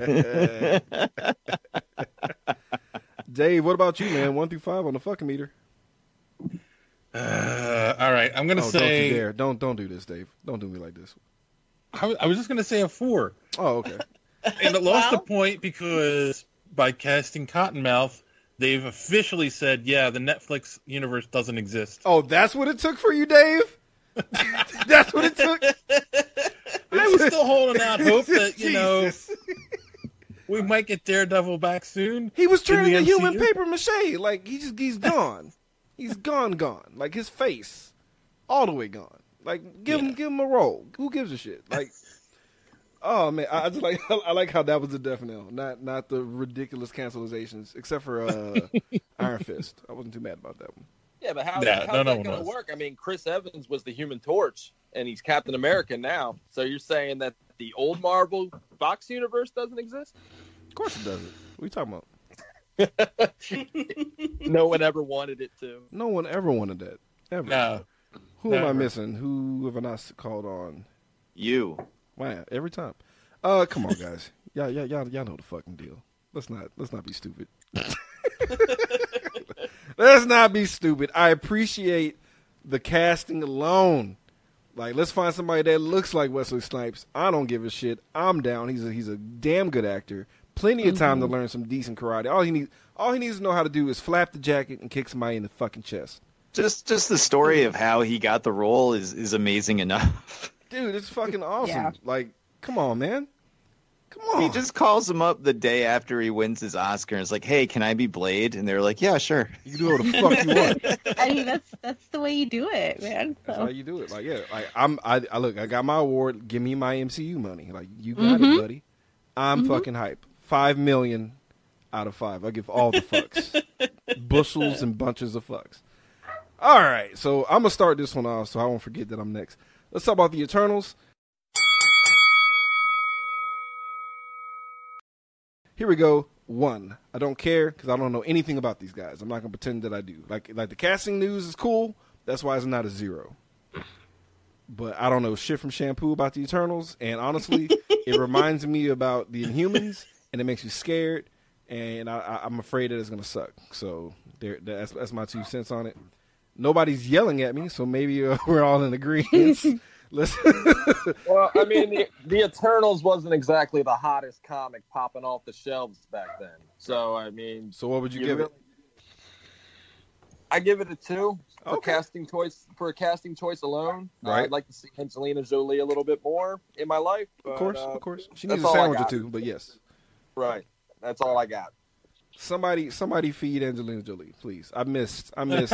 Dave, what about you, man? 1 through 5 on the fucking meter. All right, I'm gonna Oh, say. don't you dare! Don't do this, Dave. Don't do me like this. I was just gonna say a 4, Oh, okay. and it lost a Wow. point because by casting Cottonmouth, they've officially said, yeah, the Netflix universe doesn't exist. Oh, that's what it took for you, Dave. That's what it took. I was still holding out hope that Jesus. we might get Daredevil back soon. He was in turning the to human MCU. paper mache. Like he's gone. He's gone. Like his face, all the way gone. Like give him a role. Who gives a shit? Like, oh man, I just like I like how that was the death knell, not the ridiculous cancelizations, except for Iron Fist. I wasn't too mad about that one. Yeah, but how's Yeah, that no going one to was. work? I mean, Chris Evans was the Human Torch, and he's Captain America now. So you're saying that the old Marvel Fox universe doesn't exist? Of course it doesn't. What are you talking about? No one ever wanted it to. No one ever wanted that. Ever. No. Who am I never. missing? Who have I not called on? You. Wow, every time. Come on, guys. Y'all know the fucking deal. Let's not be stupid. Let's not be stupid. I appreciate the casting alone. Like, let's find somebody that looks like Wesley Snipes. I don't give a shit. I'm down. He's a damn good actor. Plenty of time to learn some decent karate. All he needs to know how to do is flap the jacket and kick somebody in the fucking chest. Just the story of how he got the role is amazing enough. Dude, it's fucking awesome. Yeah. Like, come on, man. Come on. He just calls him up the day after he wins his Oscar and is like, "Hey, can I be Blade?" And they're like, "Yeah, sure." You can do whatever the fuck you want. I mean, that's the way you do it, man. That's So. how you do it. Like, yeah, like I look, I got my award. Give me my MCU money. Like, you got it, buddy. I'm fucking hype. 5 million out of 5. I give all the fucks, bushels and bunches of fucks. All right, so I'm gonna start this one off, so I won't forget that I'm next. Let's talk about the Eternals. Here we go. 1. I don't care because I don't know anything about these guys. I'm not gonna pretend that I do. Like the casting news is cool. That's why it's not a 0. But I don't know shit from shampoo about the Eternals, and honestly, it reminds me about the Inhumans, and it makes you scared, and I'm afraid that it's gonna suck. So that's my 2 cents on it. Nobody's yelling at me, so maybe we're all in agreement. Well, I mean, the Eternals wasn't exactly the hottest comic popping off the shelves back then. So, I mean... So what would you give it? I give it a 2 for Okay. casting choice alone. Right. I'd like to see Angelina Jolie a little bit more in my life. But, Of course. She needs that's a all I sandwich or got. 2, but yes. Right. That's all I got. Somebody feed Angelina Jolie, please. I miss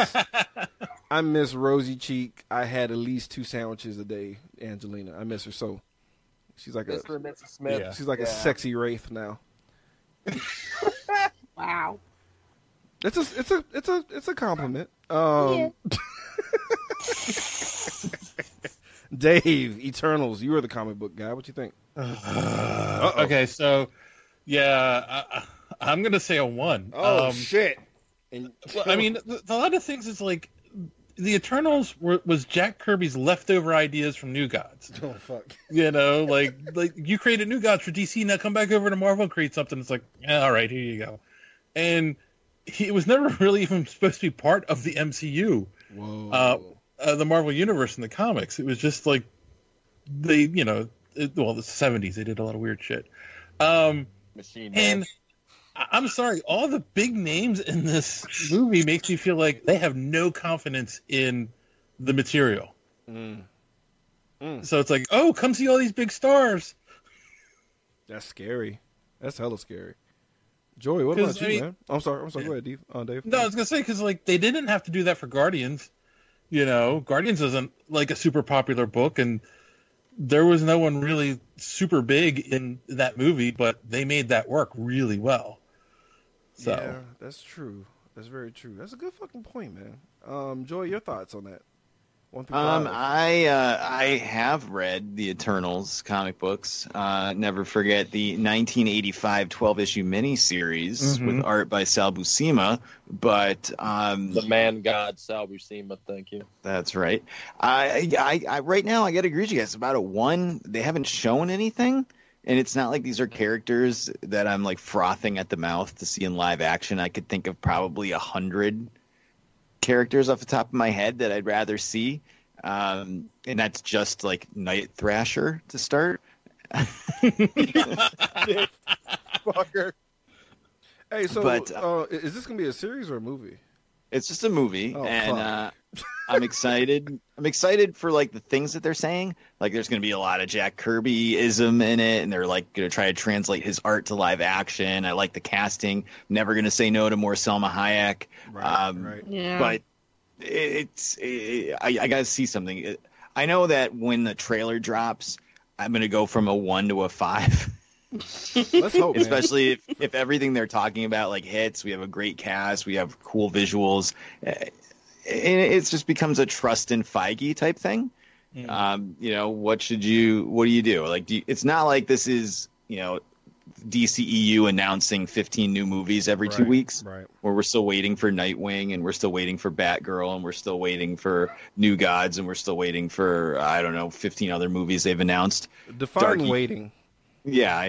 Rosy Cheek. I had at least 2 sandwiches a day, Angelina. I miss her so. She's like Mr. and Mrs. Smith. Yeah. she's like a sexy wraith now. Wow. It's a compliment. Yeah. Dave, Eternals, you are the comic book guy. What you think? Okay, so yeah, I'm gonna say a 1. Shit. And Well, I mean, a lot of things is like the Eternals was Jack Kirby's leftover ideas from New Gods. oh fuck. You know, like you created New Gods for DC, now come back over to Marvel and create something. It's like, yeah, all right, here you go. And it was never really even supposed to be part of the MCU, Whoa. the Marvel Universe in the comics. It was just like they, the 70s, they did a lot of weird shit. Machine And Man. I'm sorry, all the big names in this movie makes me feel like they have no confidence in the material. So it's like, oh, come see all these big stars. That's scary. That's hella scary. Joey, what about 'Cause, you, I mean- man? I'm sorry. Go ahead, Dave. Dave. No, I was gonna say because like they didn't have to do that for Guardians. Guardians isn't like a super popular book, and there was no one really super big in that movie, but they made that work really well. So Yeah, that's true. That's very true. That's a good fucking point, man. Joey, your thoughts on that? 1 through 5. I have read the Eternals comic books. Never forget the 1985 12-issue miniseries with art by Sal Buscema. But The man god Sal Buscema, thank you. that's right. I right now I got to agree with you guys about a 1. They haven't shown anything, and it's not like these are characters that I'm like frothing at the mouth to see in live action. I could think of probably 100 characters off the top of my head that I'd rather see, and that's just like Night Thrasher to start. Fucker. Hey, so but, is this gonna be a series or a movie? It's just a movie, Oh, and I'm excited. I'm excited for like the things that they're saying. Like, there's going to be a lot of Jack Kirby-ism in it, and they're like going to try to translate his art to live action. I like the casting. Never going to say no to more Selma Hayek. Right. Yeah. But I got to see something. I know that when the trailer drops, I'm going to go from a 1 to a 5. Let's hope, man. Especially if everything they're talking about like hits. We have a great cast. We have cool visuals. It just becomes a trust in Feige type thing. What do you do? Like, it's not like this is, DCEU announcing 15 new movies every 2 weeks, right? Where we're still waiting for Nightwing, and we're still waiting for Batgirl, and we're still waiting for New Gods, and we're still waiting for 15 other movies they've announced. Define waiting. Yeah,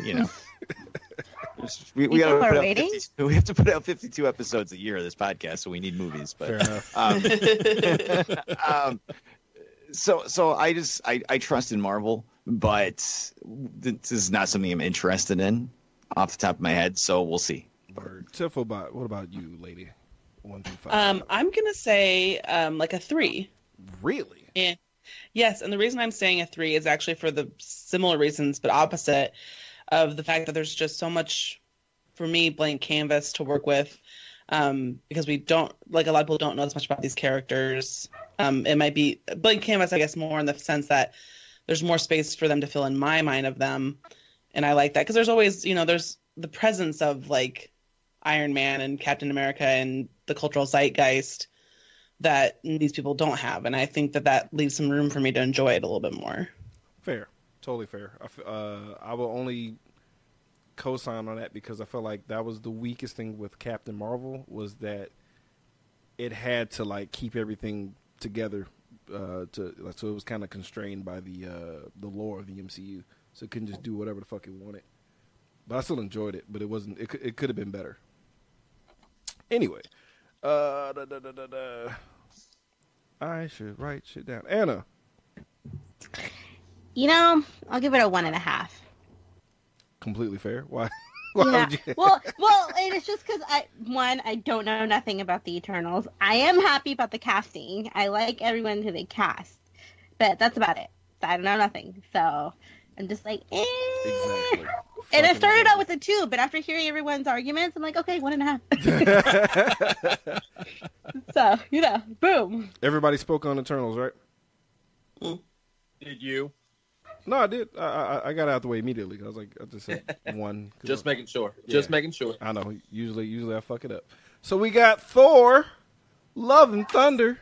we People gotta are put out waiting? we have to put out 52 episodes a year of this podcast, so we need movies. But fair enough. So I trust in Marvel, but this is not something I'm interested in off the top of my head. So we'll see. Tifflebot, what about you, lady? 1 through 5. I'm gonna say like a 3. Really? And yes, and the reason I'm saying a 3 is actually for the similar reasons, but opposite of the fact that there's just so much, for me, blank canvas to work with, because we don't, like, a lot of people don't know as much about these characters. It might be blank canvas, I guess, more in the sense that there's more space for them to fill in my mind of them, and I like that because there's always, there's the presence of like Iron Man and Captain America and the cultural zeitgeist that these people don't have, and I think that leaves some room for me to enjoy it a little bit more. Fair. Totally fair. I will only co-sign on that because I felt like that was the weakest thing with Captain Marvel, was that it had to like keep everything together, so it was kind of constrained by the lore of the MCU, so it couldn't just do whatever the fuck it wanted. But I still enjoyed it, but it wasn't. It could have been better. Anyway, I should write shit down. Anna. I'll give it a 1.5. Completely fair. Why? Yeah. Well, it's just because I don't know nothing about the Eternals. I am happy about the casting. I like everyone who they cast, but that's about it. I don't know nothing, so I'm just like, eh. Exactly. And I started out with a 2, but after hearing everyone's arguments, I'm like, okay, 1.5. So boom. Everybody spoke on Eternals, right? Did you? No, I did. I got out the way immediately. I was like, I just said 1. Just making sure. Yeah. Just making sure. I know. Usually I fuck it up. So we got Thor, Love and Thunder,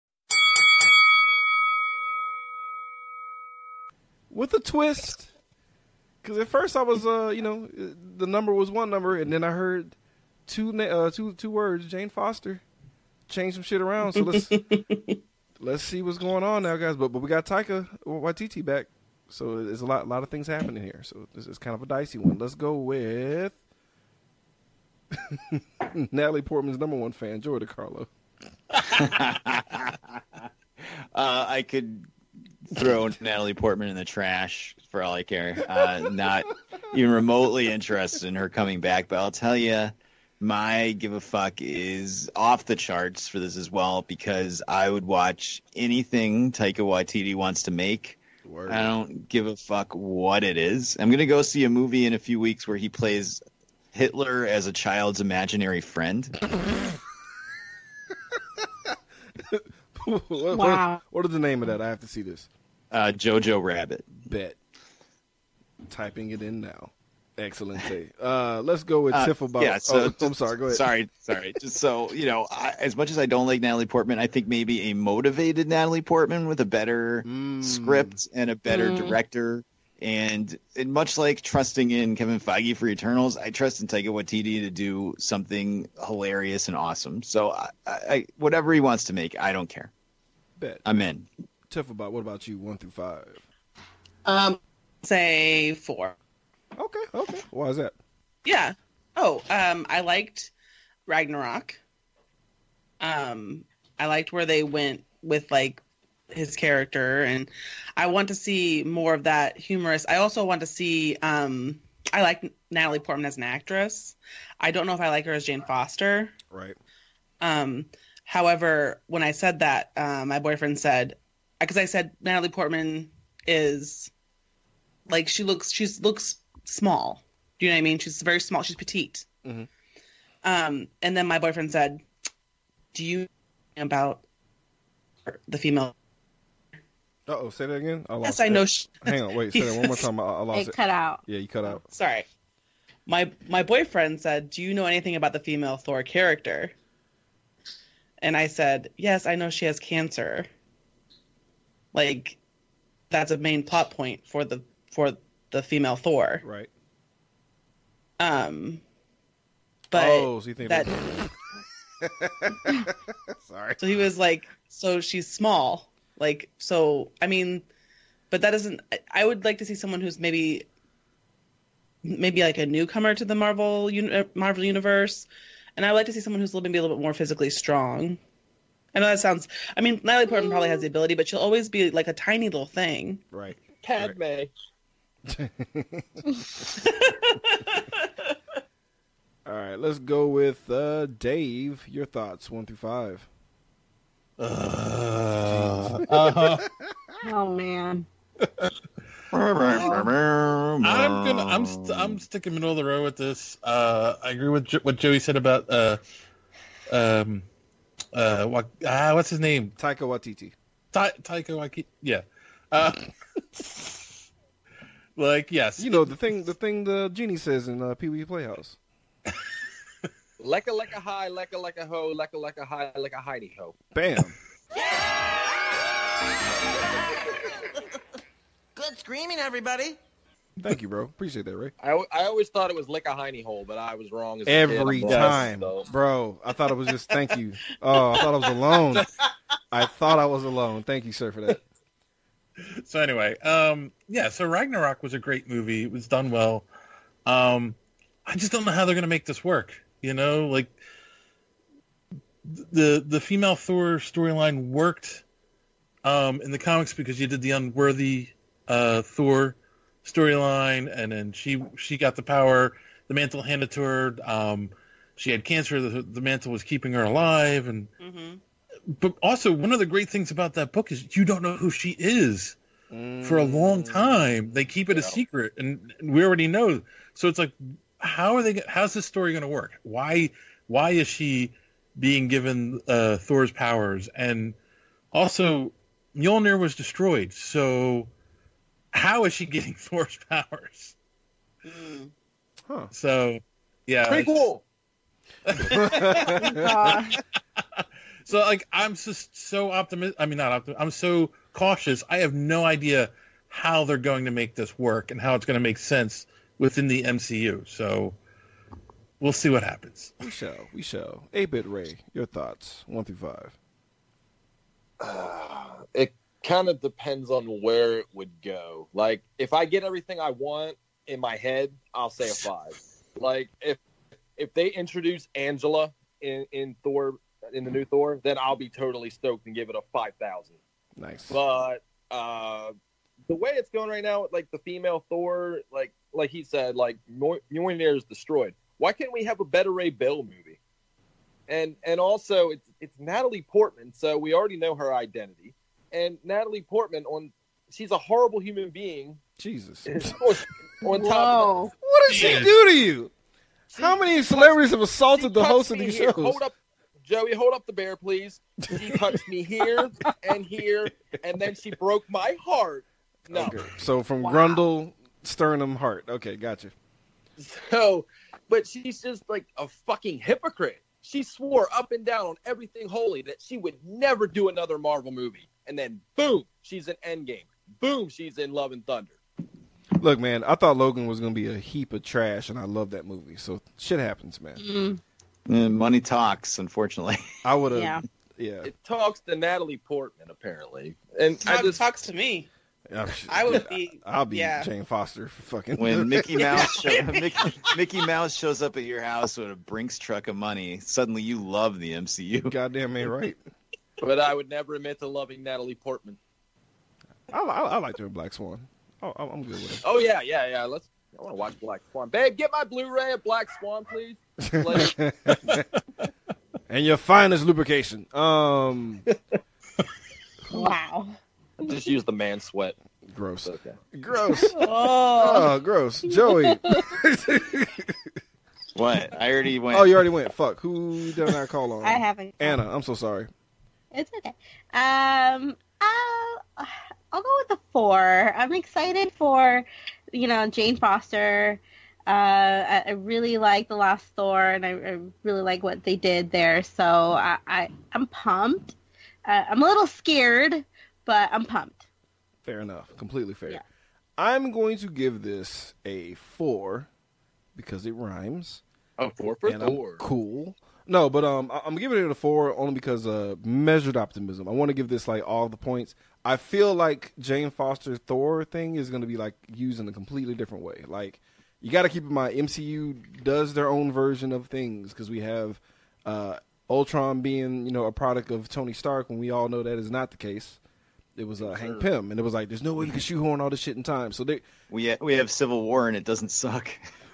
with a twist. Because at first I was, the number was one number, and then I heard two words, Jane Foster, change some shit around. So let's see what's going on now, guys. But we got Taika Waititi back. So there's a lot of things happening here. So this is kind of a dicey one. Let's go with Natalie Portman's #1 fan, Joy DiCarlo. I could throw Natalie Portman in the trash for all I care. Not even remotely interested in her coming back. But I'll tell you, my give a fuck is off the charts for this as well, because I would watch anything Taika Waititi wants to make. Word. I don't give a fuck what it is. I'm going to go see a movie in a few weeks where he plays Hitler as a child's imaginary friend. Wow. What is the name of that? I have to see this. Jojo Rabbit. Bet. Typing it in now. Excellent. Let's go with Tiff about. Yeah, so I'm sorry. Go ahead. Sorry. Just so as much as I don't like Natalie Portman, I think maybe a motivated Natalie Portman with a better script and a better director, and much like trusting in Kevin Feige for Eternals, I trust in Taika Waititi to do something hilarious and awesome. So I whatever he wants to make, I don't care. Bet. I'm in. Tiff about. What about you? 1 through 5. Say 4. Okay. Why is that? Yeah. I liked Ragnarok. I liked where they went with like his character, and I want to see more of that humorous. I also want to see. I like Natalie Portman as an actress. I don't know if I like her as Jane Foster. Right. However, when I said that, my boyfriend said, because I said Natalie Portman is like she looks small. Do you know what I mean? She's very small. She's petite. Mm-hmm. And then my boyfriend said, "Do you know about the female?" Say that again. I lost yes, I know. Hang on, wait. Say that one more time. I lost it. It cut out. Yeah, you cut out. Sorry. My boyfriend said, "Do you know anything about the female Thor character?" And I said, "Yes, I know she has cancer. Like, that's a main plot point for the female Thor." Right. But so you think that sorry. so he was like, so she's small, like, so I mean, but that doesn't. I would like to see someone who's maybe like a newcomer to the Marvel universe, and I would like to see someone who's maybe a little bit more physically strong. I know that sounds. I mean, Natalie Portman probably has the ability, but she'll always be like a tiny little thing. Right. Padme. All right, let's go with Dave. Your thoughts, 1 through 5. Oh man. I'm sticking middle of the road with this. I agree with what Joey said about what's his name? Taika Waititi. Taika Waititi. Yeah. Like, yes. You know the thing the genie says in Pee-wee Playhouse. Lecka lecka high, lecka lecka ho, lecka lecka high, lecka hidey ho. Bam. Good screaming, everybody. Thank you, bro. Appreciate that, Ray. I always thought it was lick a hiney hole, but I was wrong. As a Every kid. time, So. bro. I thought it was just thank you. Oh, I thought I was alone. I thought I was alone. Thank you, sir, for that. So anyway, so Ragnarok was a great movie. It was done well. I just don't know how they're going to make this work. You know, like the female Thor storyline worked in the comics because you did the unworthy Thor storyline, and then she got the power. The mantle handed to her. She had cancer. The mantle was keeping her alive, and but also one of the great things about that book is you don't know who she is for a long time. They keep it a secret, and we already know. So it's like, how's this story going to work? Why is she being given Thor's powers? And also, Mjolnir was destroyed, so how is she getting Thor's powers? Huh. So, yeah. Pretty cool. So, like, I'm just so optimistic. I mean, not optimistic. I'm so cautious. I have no idea how they're going to make this work and how it's going to make sense within the MCU. So, we'll see what happens. We shall. 8-Bit Ray, your thoughts, 1 through 5. It kind of depends on where it would go. Like, if I get everything I want in my head, I'll say a 5. Like, if they introduce Angela in Thor, in the new Thor, then I'll be totally stoked and give it a 5,000. Nice. But the way it's going right now, like the female Thor, like he said, like Mjolnir is destroyed. Why can't we have a Beta Ray Bill movie? And also it's Natalie Portman, so we already know her identity. And Natalie Portman, she's a horrible human being. Jesus. On top of that, what did she do to you? How many celebrities have assaulted the host of these shows? Hold up, Joey, hold up the bear, please. She touched me here and here, and then she broke my heart. No. Okay. So from Grundle, sternum, heart. Okay, gotcha. So, but she's just like a fucking hypocrite. She swore up and down on everything holy that she would never do another Marvel movie. And then, boom, she's in Endgame. Boom, she's in Love and Thunder. Look, man, I thought Logan was going to be a heap of trash, and I love that movie. So shit happens, man. Money talks, unfortunately. I would have. Yeah. It talks to Natalie Portman, appararily. And talks to me. I would be. I'll be Jane Foster for fucking. When Mickey Mouse shows up at your house with a Brinks truck of money, suddenly you love the MCU. Goddamn ain't right. But I would never admit to loving Natalie Portman. I like her in Black Swan. Oh, I'm good with it. Oh yeah. I want to watch Black Swan. Babe, get my Blu-ray of Black Swan, please. And your finest lubrication. Wow. Just use the man sweat. Gross. Okay. Gross. Oh, gross. Joey. What? I already went. Oh, you already went. Fuck. Who did I not call on? I haven't. Anna, I'm so sorry. It's okay. I'll go with the 4. I'm excited for, Jane Foster. I really like the last Thor, and I really like what they did there. So I'm pumped. I'm a little scared, but I'm pumped. Fair enough. Completely fair. Yeah. I'm going to give this a 4. because it rhymes. Oh, 4 for And Thor. I'm cool. No, but I'm giving it a 4 only because measured optimism. I want to give this like all the points. I feel like Jane Foster's Thor thing is going to be like used in a completely different way. Like, you got to keep in mind, MCU does their own version of things because we have Ultron being, a product of Tony Stark when we all know that is not the case. It was Hank Pym, and it was like, there's no way you can shoehorn all this shit in time. So we have Civil War, and it doesn't suck.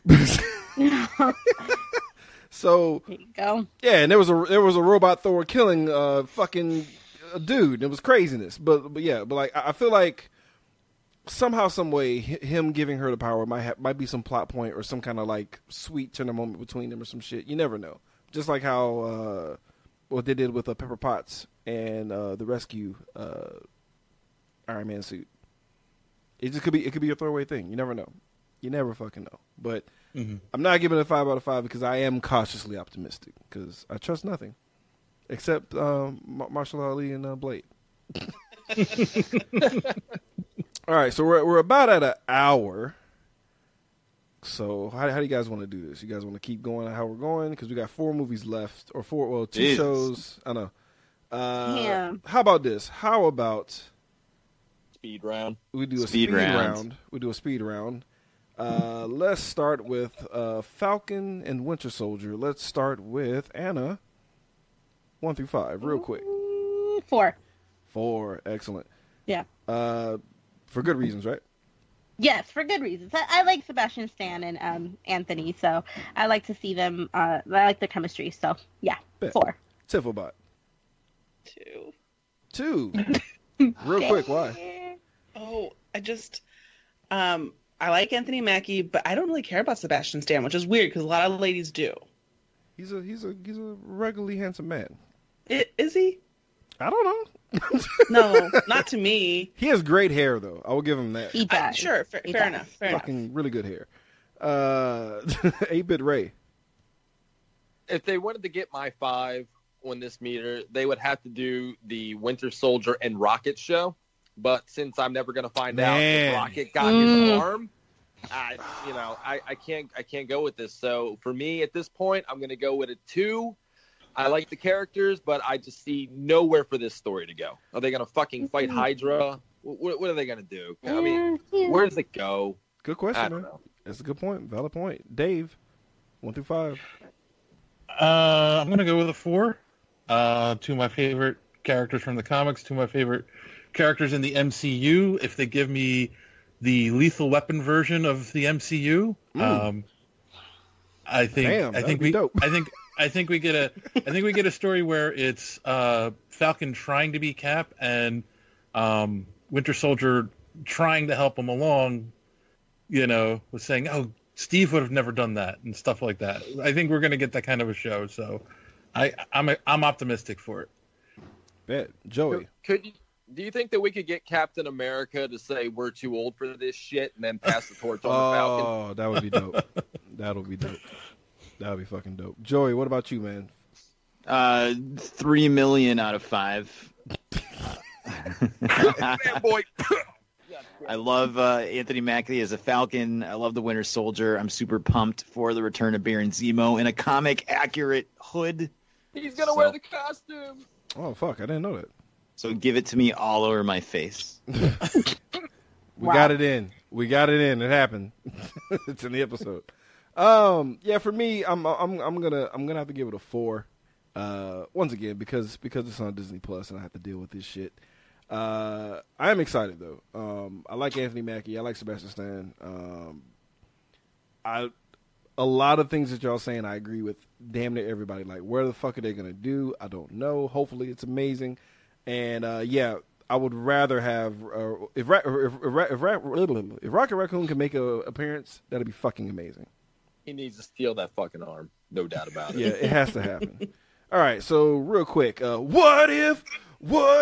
So there you go. Yeah, and there was a robot Thor killing fucking a dude. It was craziness, but like I feel like somehow, some way, him giving her the power might be some plot point or some kind of like sweet tender moment between them or some shit. You never know. Just like how what they did with Pepper Potts and the rescue Iron Man suit. It could be a throwaway thing. You never know. You never fucking know. But I'm not giving it a 5 out of 5 because I am cautiously optimistic because I trust nothing except Marshall Ali and Blade. All right, so we're about at an hour. So how do you guys want to do this? You guys want to keep going how we're going? Because we got 4 movies left, or 2 shows. I know. Yeah. How about this? How about Speed round. we do a speed round? We do a speed round. Let's start with Falcon and Winter Soldier. Let's start with Anna. 1 through 5, real quick. 4. 4, excellent. Yeah. For good reasons, right? Yes, for good reasons. I like Sebastian Stan and Anthony, so I like to see them. I like their chemistry, so yeah, Bet. 4. Tiffelbot. 2. 2. Real quick, why? Oh, I like Anthony Mackie, but I don't really care about Sebastian Stan, which is weird because a lot of ladies do. He's a regularly handsome man. Is he? I don't know. No, not to me. He has great hair, though. I will give him that. He does. Sure, fair enough. Fair enough. Fucking really good hair. 8-Bit Ray. If they wanted to get my 5 on this meter, they would have to do the Winter Soldier and Rocket show. But since I'm never going to find out if Rocket got his arm, I can't go with this. So for me at this point, I'm going to go with a 2. I like the characters, but I just see nowhere for this story to go. Are they going to fucking fight Hydra? What are they going to do? I mean, where does it go? Good question, I don't man. know. That's a good point. Valid point. Dave, 1 through 5. I'm going to go with a 4. 2 of my favorite characters from the comics, 2 of my favorite characters in the MCU. If they give me the Lethal Weapon version of the MCU, I think we get a story where it's Falcon trying to be Cap and Winter Soldier trying to help him along. Was saying, "Oh, Steve would have never done that" and stuff like that. I think we're going to get that kind of a show. So, I'm optimistic for it. Bet. Joey. Do you think that we could get Captain America to say we're too old for this shit and then pass the torch on the Falcon? Oh, that would be dope. That would be dope. That would be fucking dope. Joey, what about you, man? 3 million out of 5. Man, boy. I love Anthony Mackie as a Falcon. I love the Winter Soldier. I'm super pumped for the return of Baron Zemo in a comic-accurate hood. He's going to wear the costume. Oh, fuck. I didn't know that. So give it to me all over my face. We got it in. It happened. It's in the episode. Yeah, for me, I'm gonna have to give it a 4. Once again, because it's on Disney Plus and I have to deal with this shit. I am excited though. I like Anthony Mackie. I like Sebastian Stan. A lot of things that y'all saying, I agree with. Damn near everybody. Like, where the fuck are they gonna do? I don't know. Hopefully, it's amazing. And yeah, I would rather have if Rocket Raccoon can make an appearance, that'd be fucking amazing. He needs to steal that fucking arm. No doubt about it. Yeah, it has to happen. All right, so real quick, what if? Oh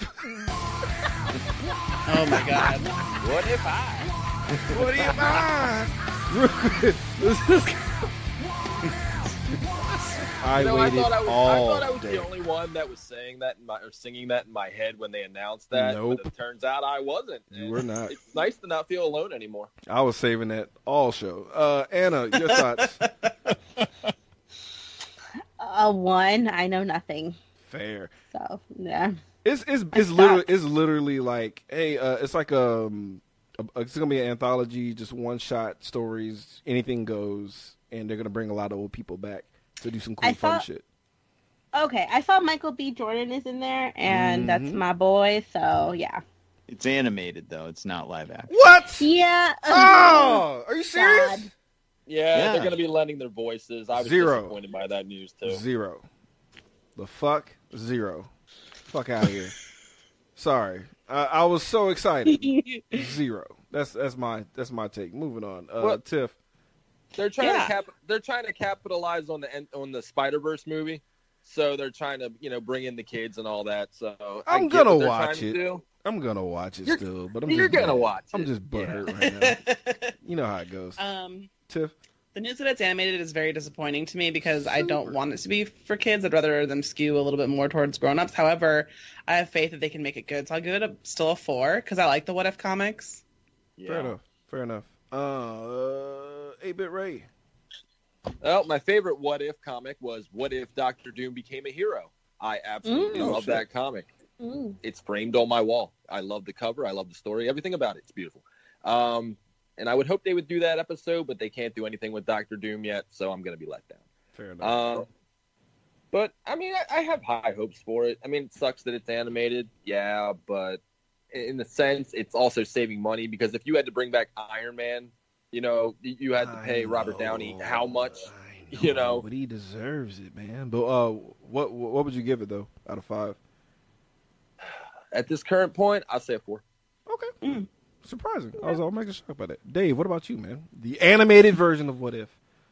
my God. What if I? What if I? Real quick, I I waited thought I all was day. the only one that was saying that or singing that in my head when they announced that. Nope. But it turns out I wasn't. You were not. It's nice to not feel alone anymore. I was saving that all show. Anna, your thoughts? A 1. I know nothing. Fair. So yeah. It's literally like, hey, it's like it's gonna be an anthology, just one shot stories, anything goes, and they're gonna bring a lot of old people back to do some cool fun shit. Okay, I saw Michael B. Jordan is in there, and that's my boy. So yeah. It's animated though; it's not live action. What? Yeah. Oh, are you serious? God. Yeah, they're going to be lending their voices. I was disappointed by that news too. 0. The fuck? 0. Fuck out of here. Sorry, I was so excited. 0. That's my take. Moving on. Tiff. They're trying to capitalize on the Spider-Verse movie, so they're trying to bring in the kids and all that. So I'm gonna watch it. I'm gonna watch it still, but I'm just butthurt right now. You know how it goes. Tiff. The news that it's animated is very disappointing to me because I don't want it to be for kids. I'd rather them skew a little bit more towards grown-ups. However, I have faith that they can make it good, so I'll give it still a 4 because I like the What If comics. Yeah. Fair enough. 8-Bit Ray. Well, my favorite What If comic was What If Doctor Doom Became a Hero. I absolutely love that comic. It's framed on my wall. I love the cover. I love the story. Everything about it. It's beautiful. And I would hope they would do that episode, but they can't do anything with Doctor Doom yet, so I'm going to be let down. Fair enough. But, I mean, I have high hopes for it. I mean, it sucks that it's animated, yeah, but in the sense, it's also saving money, because if you had to bring back Iron Man, you had to pay Robert Downey how much, But he deserves it, man. But what would you give it, though, out of 5? At this current point, I'll say a 4. Okay. Surprising. I was all making sure about that. Dave, what about you, man? The animated version of What If?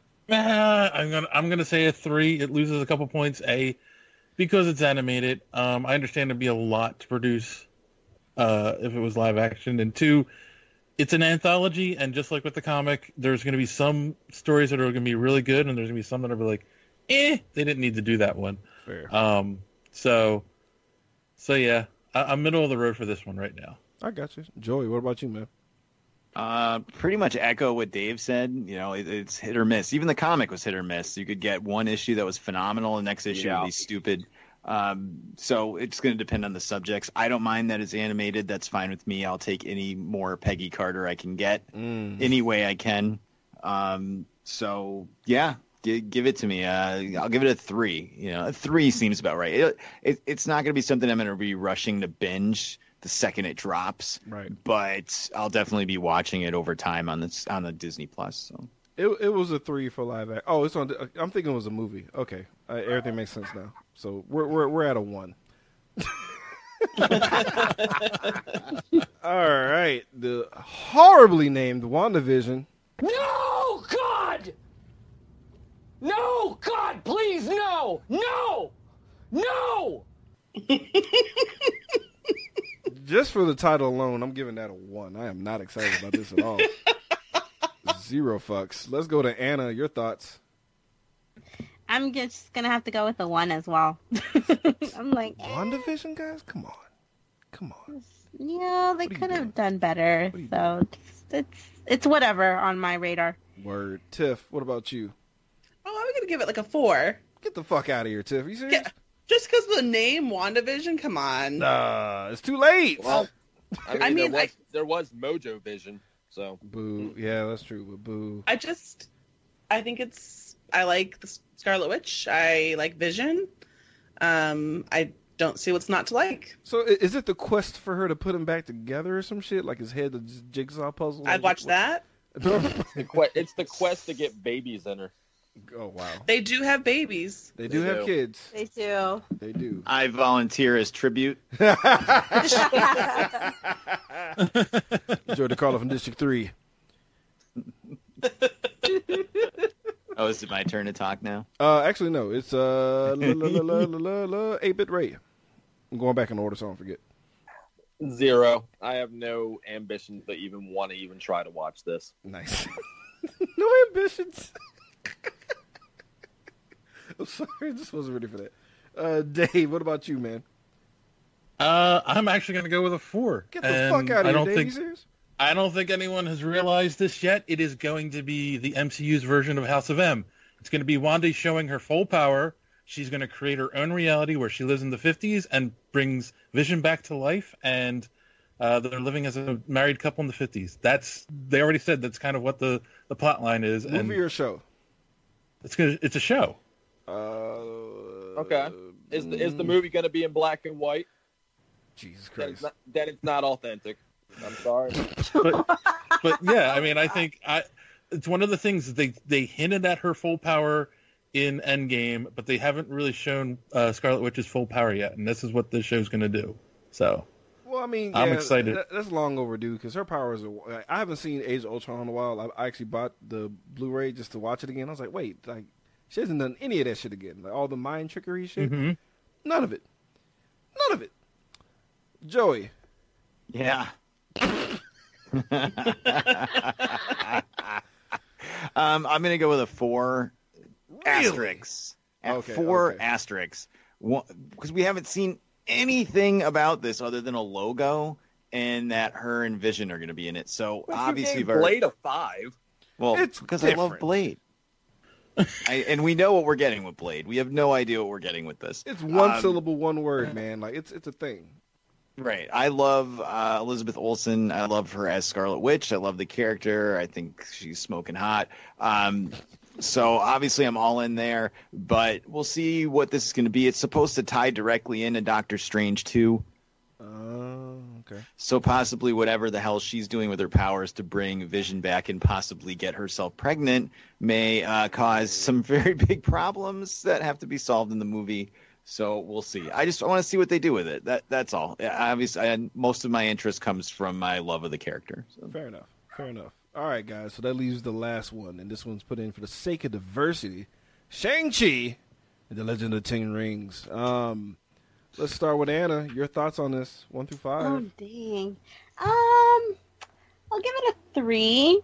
I'm gonna say a 3. It loses a couple points. Because it's animated. I understand it'd be a lot to produce if it was live action. And 2, it's an anthology, and just like with the comic, there's gonna be some stories that are gonna be really good, and there's gonna be some that are like, they didn't need to do that one. Fair. So yeah, I'm middle of the road for this one right now. I got you. Joey, what about you, man? Pretty much echo what Dave said. It's hit or miss. Even the comic was hit or miss. You could get one issue that was phenomenal, the next issue would be stupid. So it's going to depend on the subjects. I don't mind that it's animated. That's fine with me. I'll take any more Peggy Carter I can get any way I can. So yeah, give it to me. I'll give it a 3. A 3 seems about right. It's not going to be something I'm going to be rushing to binge the second it drops, right? But I'll definitely be watching it over time on the Disney Plus. So it was a 3 for live action. Oh, it's on. I'm thinking it was a movie. Okay, everything makes sense now. So we're at a 1. All right, the horribly named WandaVision. No, God! No, God, please, no! No! No! Just for the title alone, I'm giving that a 1. I am not excited about this at all. 0 fucks. Let's go to Anna. Your thoughts? I'm just gonna have to go with a 1 as well. I'm like, WandaVision, guys, come on. Yeah, they could have done better. So it's whatever on my radar. Word. Tiff, what about you? Oh, I'm gonna give it like a 4. Get the fuck out of here, Tiff. You serious? Just because of the name WandaVision, come on. Nah, it's too late. Well, I mean there was Mojo Vision, so. Boo. Yeah, that's true, but boo. I think I like the Scarlet Witch. I like Vision. I don't see what's not to like. So is it the quest for her to put him back together or some shit? Like his head, the jigsaw puzzle? I'd watch that. It's the quest to get babies in her. Oh, wow. They do have babies. They do have kids. They do. They do. I volunteer as tribute. Joe DeCarlo from District 3. Oh, is it my turn to talk now? Actually, no. It's 8-Bit Ray. I'm going back in order so I don't forget. 0. I have no ambition to even want to even try to watch this. Nice. No ambitions. I'm sorry, I just wasn't ready for that. Dave, what about you, man? I'm actually going to go with a 4. Get the fuck out of here, Dave. You serious? I don't think anyone has realized this yet. It is going to be the MCU's version of House of M. It's going to be Wanda showing her full power. She's going to create her own reality where she lives in the 50s and brings Vision back to life, and they're living as a married couple in the 50s. They already said that's kind of what the plot line is. Movie or show? It's a show. Okay. Is the movie going to be in black and white? Jesus Christ. Then it's not authentic. I'm sorry. but yeah, I mean, I think it's one of the things that they hinted at her full power in Endgame, but they haven't really shown Scarlet Witch's full power yet, and this is what this show's going to do. So, well, I mean, I'm excited. That's long overdue because her powers are. I haven't seen Age of Ultron in a while. I actually bought the Blu-ray just to watch it again. I was like, wait, like she hasn't done any of that shit again. Like all the mind trickery shit. Mm-hmm. None of it. Joey. Yeah. I'm going to go with a 4 asterisks. Okay, 4 okay. asterisks. Because we haven't seen anything about this other than a logo and that her and Vision are going to be in it. So obviously, Blade a 5. Well, it's because different. I love Blade. And we know what we're getting with Blade. We have no idea what we're getting with this. It's one syllable, one word, man. Like it's a thing. Right. I love Elizabeth Olsen. I love her as Scarlet Witch. I love the character. I think she's smoking hot. So obviously I'm all in there, but we'll see what this is going to be. It's supposed to tie directly into Doctor Strange 2. Okay. So possibly whatever the hell she's doing with her powers to bring Vision back and possibly get herself pregnant may cause some very big problems that have to be solved in the movie. So we'll see. I want to see what they do with it. That's all. Obviously, most of my interest comes from my love of the character. So. Fair enough. All right, guys. So that leaves the last one, and this one's put in for the sake of diversity. Shang-Chi and the Legend of the Ten Rings. Let's start with Anna. Your thoughts on this, 1 through 5? Oh, dang. I'll give it a 3.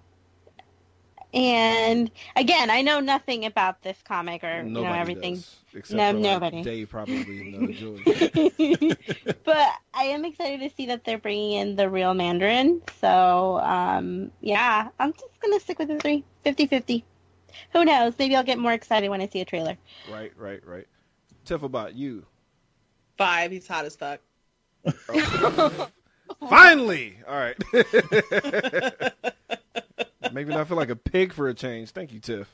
And again, I know nothing about this comic or everything. Does, except for nobody. Dave probably Joey. But I am excited to see that they're bringing in the real Mandarin. So yeah, I'm just gonna stick with the 3, 50-50. Who knows? Maybe I'll get more excited when I see a trailer. Right. Tiffelbot, you. 5. He's hot as fuck. Finally! All right. Maybe not feel like a pig for a change. Thank you, Tiff.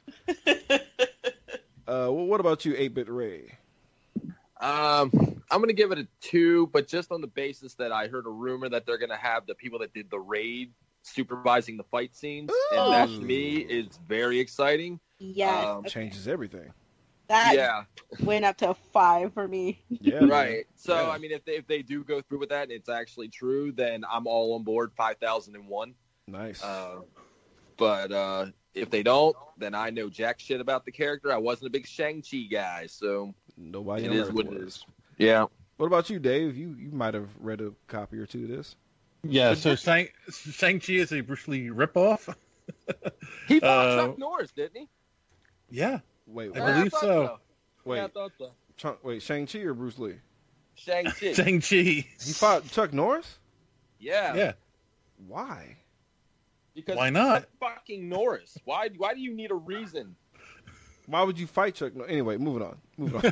What about you, 8-Bit Ray? I'm going to give it a 2, but just on the basis that I heard a rumor that they're going to have the people that did the raid supervising the fight scenes. Ooh. And that, to me, is very exciting. Yes. Changes everything. That went up to a 5 for me. Yeah. Right. So, Yeah. I mean, if they do go through with that and it's actually true, then I'm all on board 5001. Nice. But if they don't, then I know jack shit about the character. I wasn't a big Shang-Chi guy, so Nobody it on is Earth what it was. is. Yeah. What about you, Dave? You might have read a copy or two of this. Yeah, so Shang-Chi is a Bruce Lee ripoff. He fought Chuck Norris, didn't he? Yeah. Wait, I believe so. Wait, Yeah, I thought so. wait, Shang-Chi or Bruce Lee? Shang-Chi. Shang-Chi. He fought Chuck Norris? Yeah. Yeah. Why? Because Why not? Chuck fucking Norris. Why do you need a reason? Why would you fight Chuck Norris? Anyway, moving on.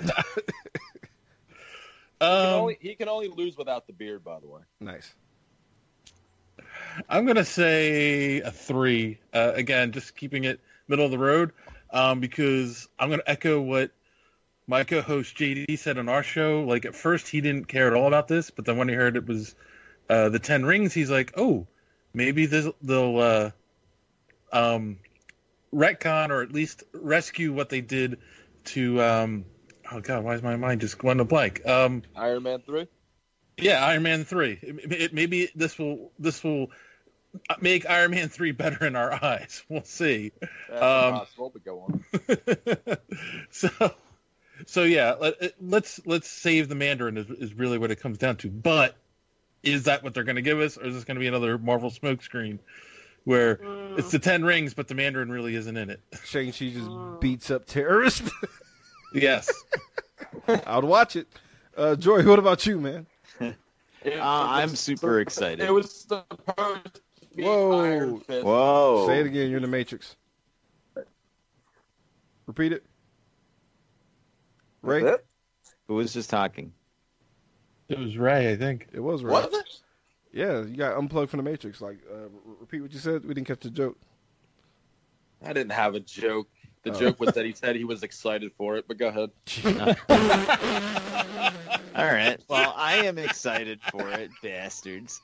He can only lose without the beard, by the way. Nice. I'm going to say a 3. Again, just keeping it middle of the road, because I'm going to echo what my co-host JD said on our show. Like, at first, he didn't care at all about this, but then when he heard it was the 10 Rings, he's like, oh, maybe they'll retcon or at least rescue what they did to oh god, why is my mind just going to blank? Iron Man 3? Yeah, Iron Man 3. Maybe this will make Iron Man 3 better in our eyes. We'll see. That's impossible, but go on. So yeah, let's save the Mandarin is really what it comes down to. But is that what they're going to give us, or is this going to be another Marvel smokescreen where it's the 10 Rings, but the Mandarin really isn't in it? Shang-Chi just beats up terrorists. Yes. I'd watch it. Joy, what about you, man? I'm super excited. It was supposed to be Whoa. Iron Fist. Whoa. Say it again. You're in the Matrix. Repeat it. Ray? Who was just talking? It was Ray, I think. It was Ray. Was it? Yeah, you got unplugged from the Matrix. Like, repeat what you said. We didn't catch the joke. I didn't have a joke. The joke was that he said he was excited for it, but go ahead. All right. Well, I am excited for it, bastards.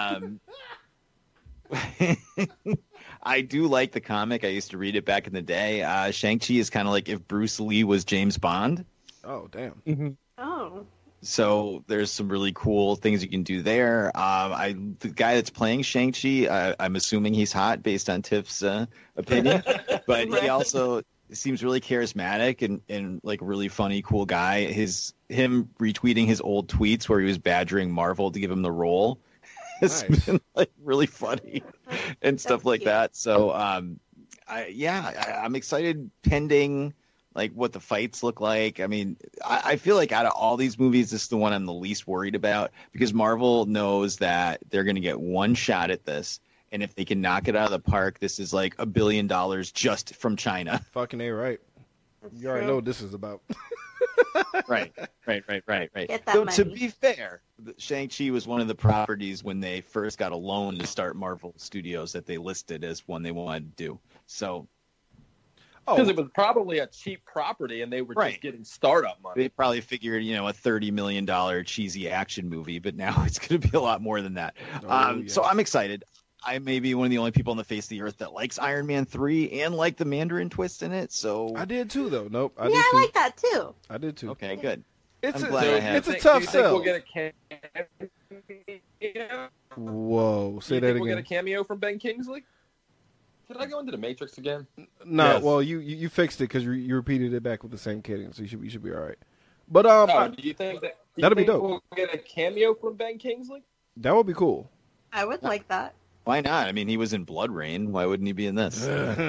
I do like the comic. I used to read it back in the day. Shang-Chi is kind of like if Bruce Lee was James Bond. Oh, damn. Mm-hmm. Oh. So there's some really cool things you can do there. The guy that's playing Shang-Chi, I'm assuming he's hot based on Tiff's opinion, but he also seems really charismatic and like really funny, cool guy. Him retweeting his old tweets where he was badgering Marvel to give him the role has been like really funny and stuff like that. So I'm excited pending like what the fights look like. I mean, I feel like out of all these movies, this is the one I'm the least worried about because Marvel knows that they're going to get one shot at this. And if they can knock it out of the park, this is like $1 billion just from China. Fucking A, right. You already know what this is about. Right. Get that So money. to be fair, Shang-Chi was one of the properties when they first got a loan to start Marvel Studios that they listed as one they wanted to do. So Because it was probably a cheap property and they were just getting startup money. they probably figured, a $30 million cheesy action movie, but now it's going to be a lot more than that. So I'm excited. I may be one of the only people on the face of the earth that likes Iron Man 3 and like the Mandarin twist in it. So I did too, though. Nope. I like that too. I did too. Okay, good. It's I'm glad I have. It's a tough sell. Do you think we'll get a cameo? Whoa. Say Do you that think again. we'll get a cameo from Ben Kingsley? Did I go into the Matrix again? No, Yes. well, you fixed it because you repeated it back with the same cadence, so you should be all right. But do you think that that'd be dope. We'll get a cameo from Ben Kingsley? That would be cool. I would like that. Why not? I mean, he was in Blood Rain. Why wouldn't he be in this?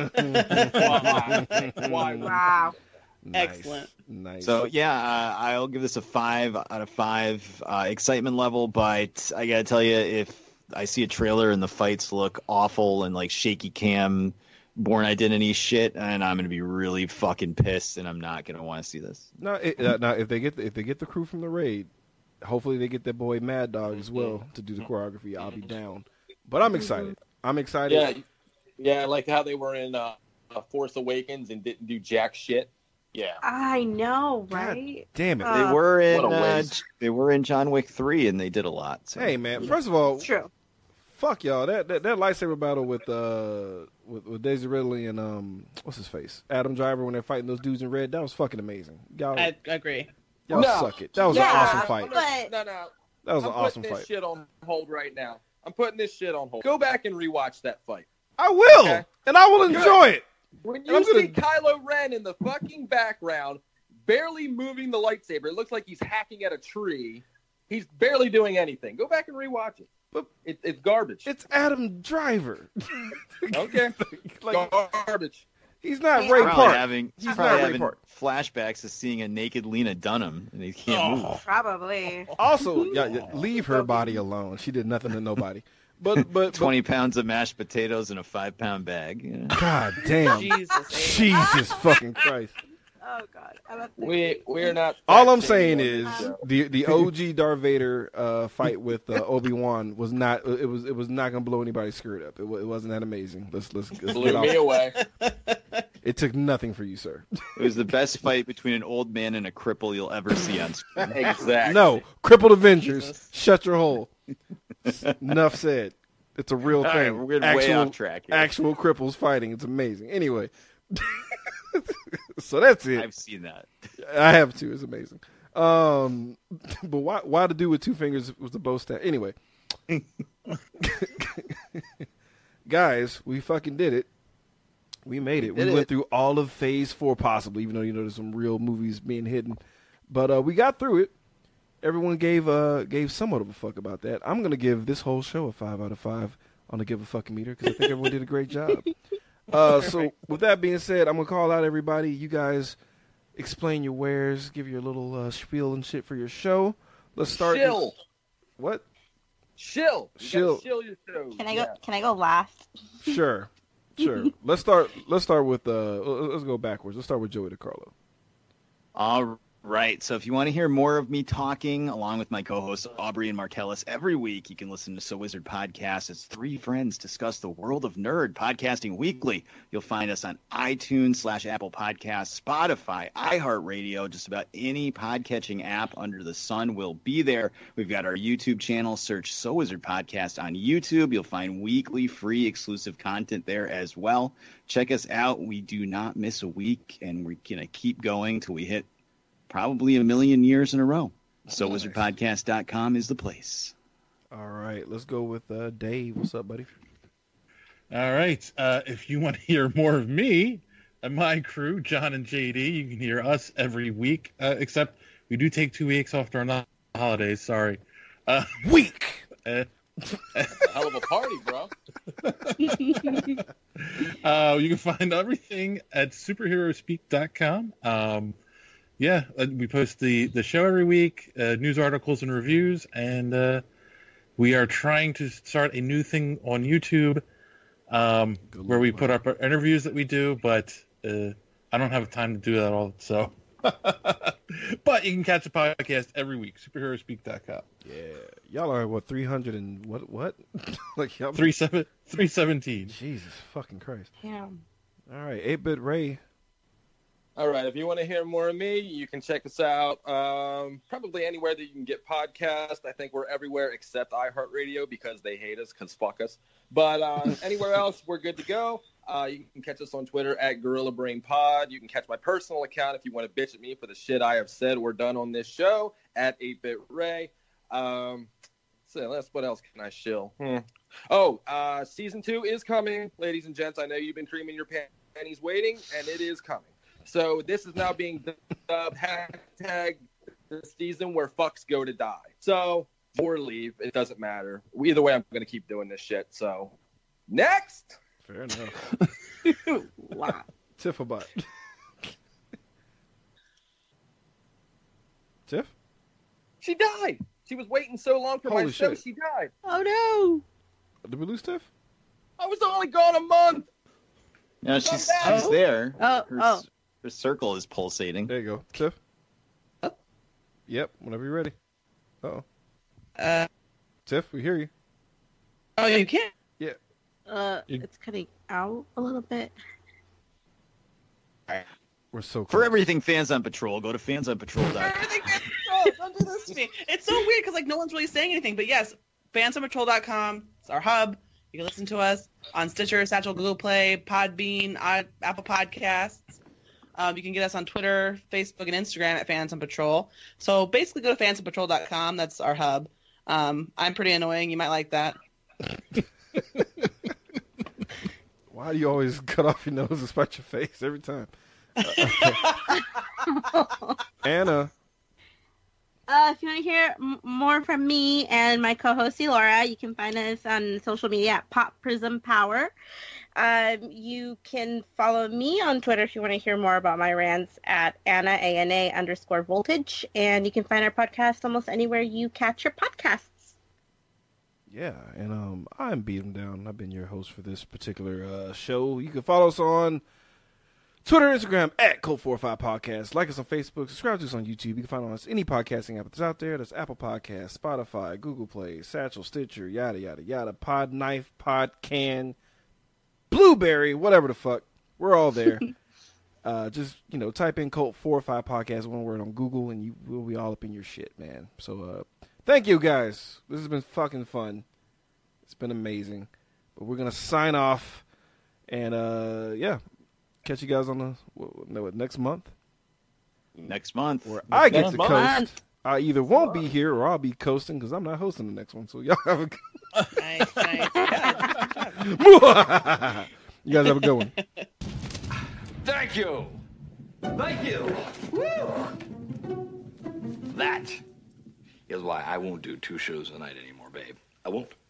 Why? Wow. Excellent. Nice. So yeah, I'll give this a 5 out of 5 excitement level. But I gotta tell you, if I see a trailer and the fights look awful and like shaky cam, Born Identity shit, and I'm gonna be really fucking pissed, and I'm not gonna want to see this. now if they get the crew from the raid, hopefully they get that boy Mad Dog as well to do the choreography. I'll be down. But I'm excited. I'm excited. Yeah, like how they were in Force Awakens and didn't do jack shit. Yeah. I know, right? Damn it. They were What a in waste. they were in John Wick 3, and they did a lot. So. Hey man, first of all, True. fuck y'all. That lightsaber battle with Daisy Ridley and what's his face, Adam Driver, when they're fighting those dudes in red, that was fucking amazing. Y'all I agree. suck it. That was an awesome fight. But No. That was an I'm awesome putting this fight. shit on hold right now. I'm putting this shit on hold. Go back and rewatch that fight. I will, Okay. and I will enjoy it. When I'm you see gonna- Kylo Ren in the fucking background, barely moving the lightsaber, it looks like he's hacking at a tree. He's barely doing anything. Go back and rewatch it. But It's garbage. it's Adam Driver. Okay. Like, Garbage. he's not Yeah. Ray Probably Park. having, He's probably not Ray having Park. flashbacks of seeing a naked Lena Dunham, and he can't move. probably. Also, leave her body alone. She did nothing to nobody. But 20 pounds of mashed potatoes in a 5-pound bag. You know? God damn. Jesus. Jesus fucking Christ. Oh God. I'm about to- We're not. All I'm fact-checking saying on is this show. the OG Darth Vader fight with Obi-Wan was not it was not gonna blow anybody's skirt up. It wasn't that amazing. Let's blew get off. me away. It took nothing for you, sir. It was the best fight between an old man and a cripple you'll ever see on screen. Exactly. No, crippled Avengers. Jesus. Shut your hole. Enough said. It's a real All right, thing. we're getting way off track here. Actual cripples fighting. It's amazing. Anyway, so that's it. I've seen that. I have too. It's amazing. But why the dude with two fingers was the bow staff? Anyway, guys, we fucking did it. We made it. We did went it. through all of Phase 4 possibly, even though there's some real movies being hidden. But we got through it. Everyone gave somewhat of a fuck about that. I'm gonna give this whole show a 5 out of 5 on the give a fucking meter because I think everyone did a great job. So with that being said, I'm gonna call out everybody. You guys explain your wares, give your little spiel and shit for your show. Let's start. Shill. What? Shill. You Shill. gotta shill your show. Can I go? Can I go last? Sure. Let's start with let's go backwards. Let's start with Joey DiCarlo. All right. So if you want to hear more of me talking along with my co-hosts Aubrey and Marcellus every week, you can listen to So Wizard Podcast as three friends discuss the world of nerd, podcasting weekly. You'll find us on iTunes / Apple Podcasts, Spotify, iHeartRadio, just about any podcatching app under the sun will be there. We've got our YouTube channel. Search So Wizard Podcast on YouTube. You'll find weekly free exclusive content there as well. Check us out. We do not miss a week, and we're going to keep going till we hit probably 1 million years in a row. So wizardpodcast.com is the place. All right, let's go with Dave. What's up, buddy? All right. If you want to hear more of me and my crew, John and JD, you can hear us every week, except we do take 2 weeks off during the holidays. Sorry. Week! Hell of a party, bro. You can find everything at superheroespeak.com. Yeah, we post the show every week, news articles and reviews, and we are trying to start a new thing on YouTube where we put up our interviews that we do, but I don't have time to do that all. So, but you can catch the podcast every week, superheroespeak.com. Yeah, y'all are what 300 and what? Like y'all 317. Jesus fucking Christ! Damn. All right, 8-Bit Ray. All right, if you want to hear more of me, you can check us out probably anywhere that you can get podcasts. I think we're everywhere except iHeartRadio because they hate us because fuck us. But anywhere else, we're good to go. You can catch us on Twitter at Gorilla Brain Pod. You can catch my personal account if you want to bitch at me for the shit I have said or done on this show at 8-Bit Ray. So what else can I shill? Season 2 is coming, ladies and gents. I know you've been creaming your panties waiting, and it is coming. So this is now being dubbed hashtag the season where fucks go to die. So, or leave, it doesn't matter. Either way, I'm going to keep doing this shit. So, next! Fair enough. Wow. Tiffabot. Tiff? She died. She was waiting so long for Holy my show, shit. she died. Oh no! Did we lose Tiff? I was only gone a month. No, she's there. Oh. Her circle is pulsating. There you go. Tiff? Yep, whenever you're ready. Uh-oh. Tiff, we hear you. Oh, you can't? Yeah. It's cutting out a little bit. We're so close. For everything Fans on Patrol, go to fansonpatrol.com. Everything Fans on Patrol. Don't do this to me. It's so weird because no one's really saying anything. But yes, fansonpatrol.com. It's our hub. You can listen to us on Stitcher, Satchel, Google Play, Podbean, Apple Podcasts. You can get us on Twitter, Facebook, and Instagram at Fans on Patrol. So basically go to fansonpatrol.com. That's our hub. I'm pretty annoying. You might like that. Why do you always cut off your nose and spite your face every time? Anna. If you want to hear more from me and my co-host Laura, you can find us on social media at Pop Prism Power. You can follow me on Twitter if you want to hear more about my rants at Anna, ANA_voltage. And you can find our podcast almost anywhere you catch your podcasts. Yeah, and I'm Beat 'em Down. I've been your host for this particular show. You can follow us on Twitter, Instagram at Code45 Podcast. Like us on Facebook. Subscribe to us on YouTube. You can find us any podcasting app that's out there. That's Apple Podcasts, Spotify, Google Play, Satchel, Stitcher, yada, yada, yada. Pod Knife, Pod Can, Blueberry, whatever the fuck. We're all there. Just, type in Cult 4 or 5 Podcast, one word on Google, and we'll be all up in your shit, man. So, thank you, guys. This has been fucking fun. It's been amazing. But we're going to sign off. And, yeah. Catch you guys on next month? Next month. Where I get to coast. I either won't be here or I'll be coasting because I'm not hosting the next one. So y'all have a good Nice. You guys have a good one. Thank you. Thank you. Woo. That is why I won't do 2 shows a night anymore, babe. I won't.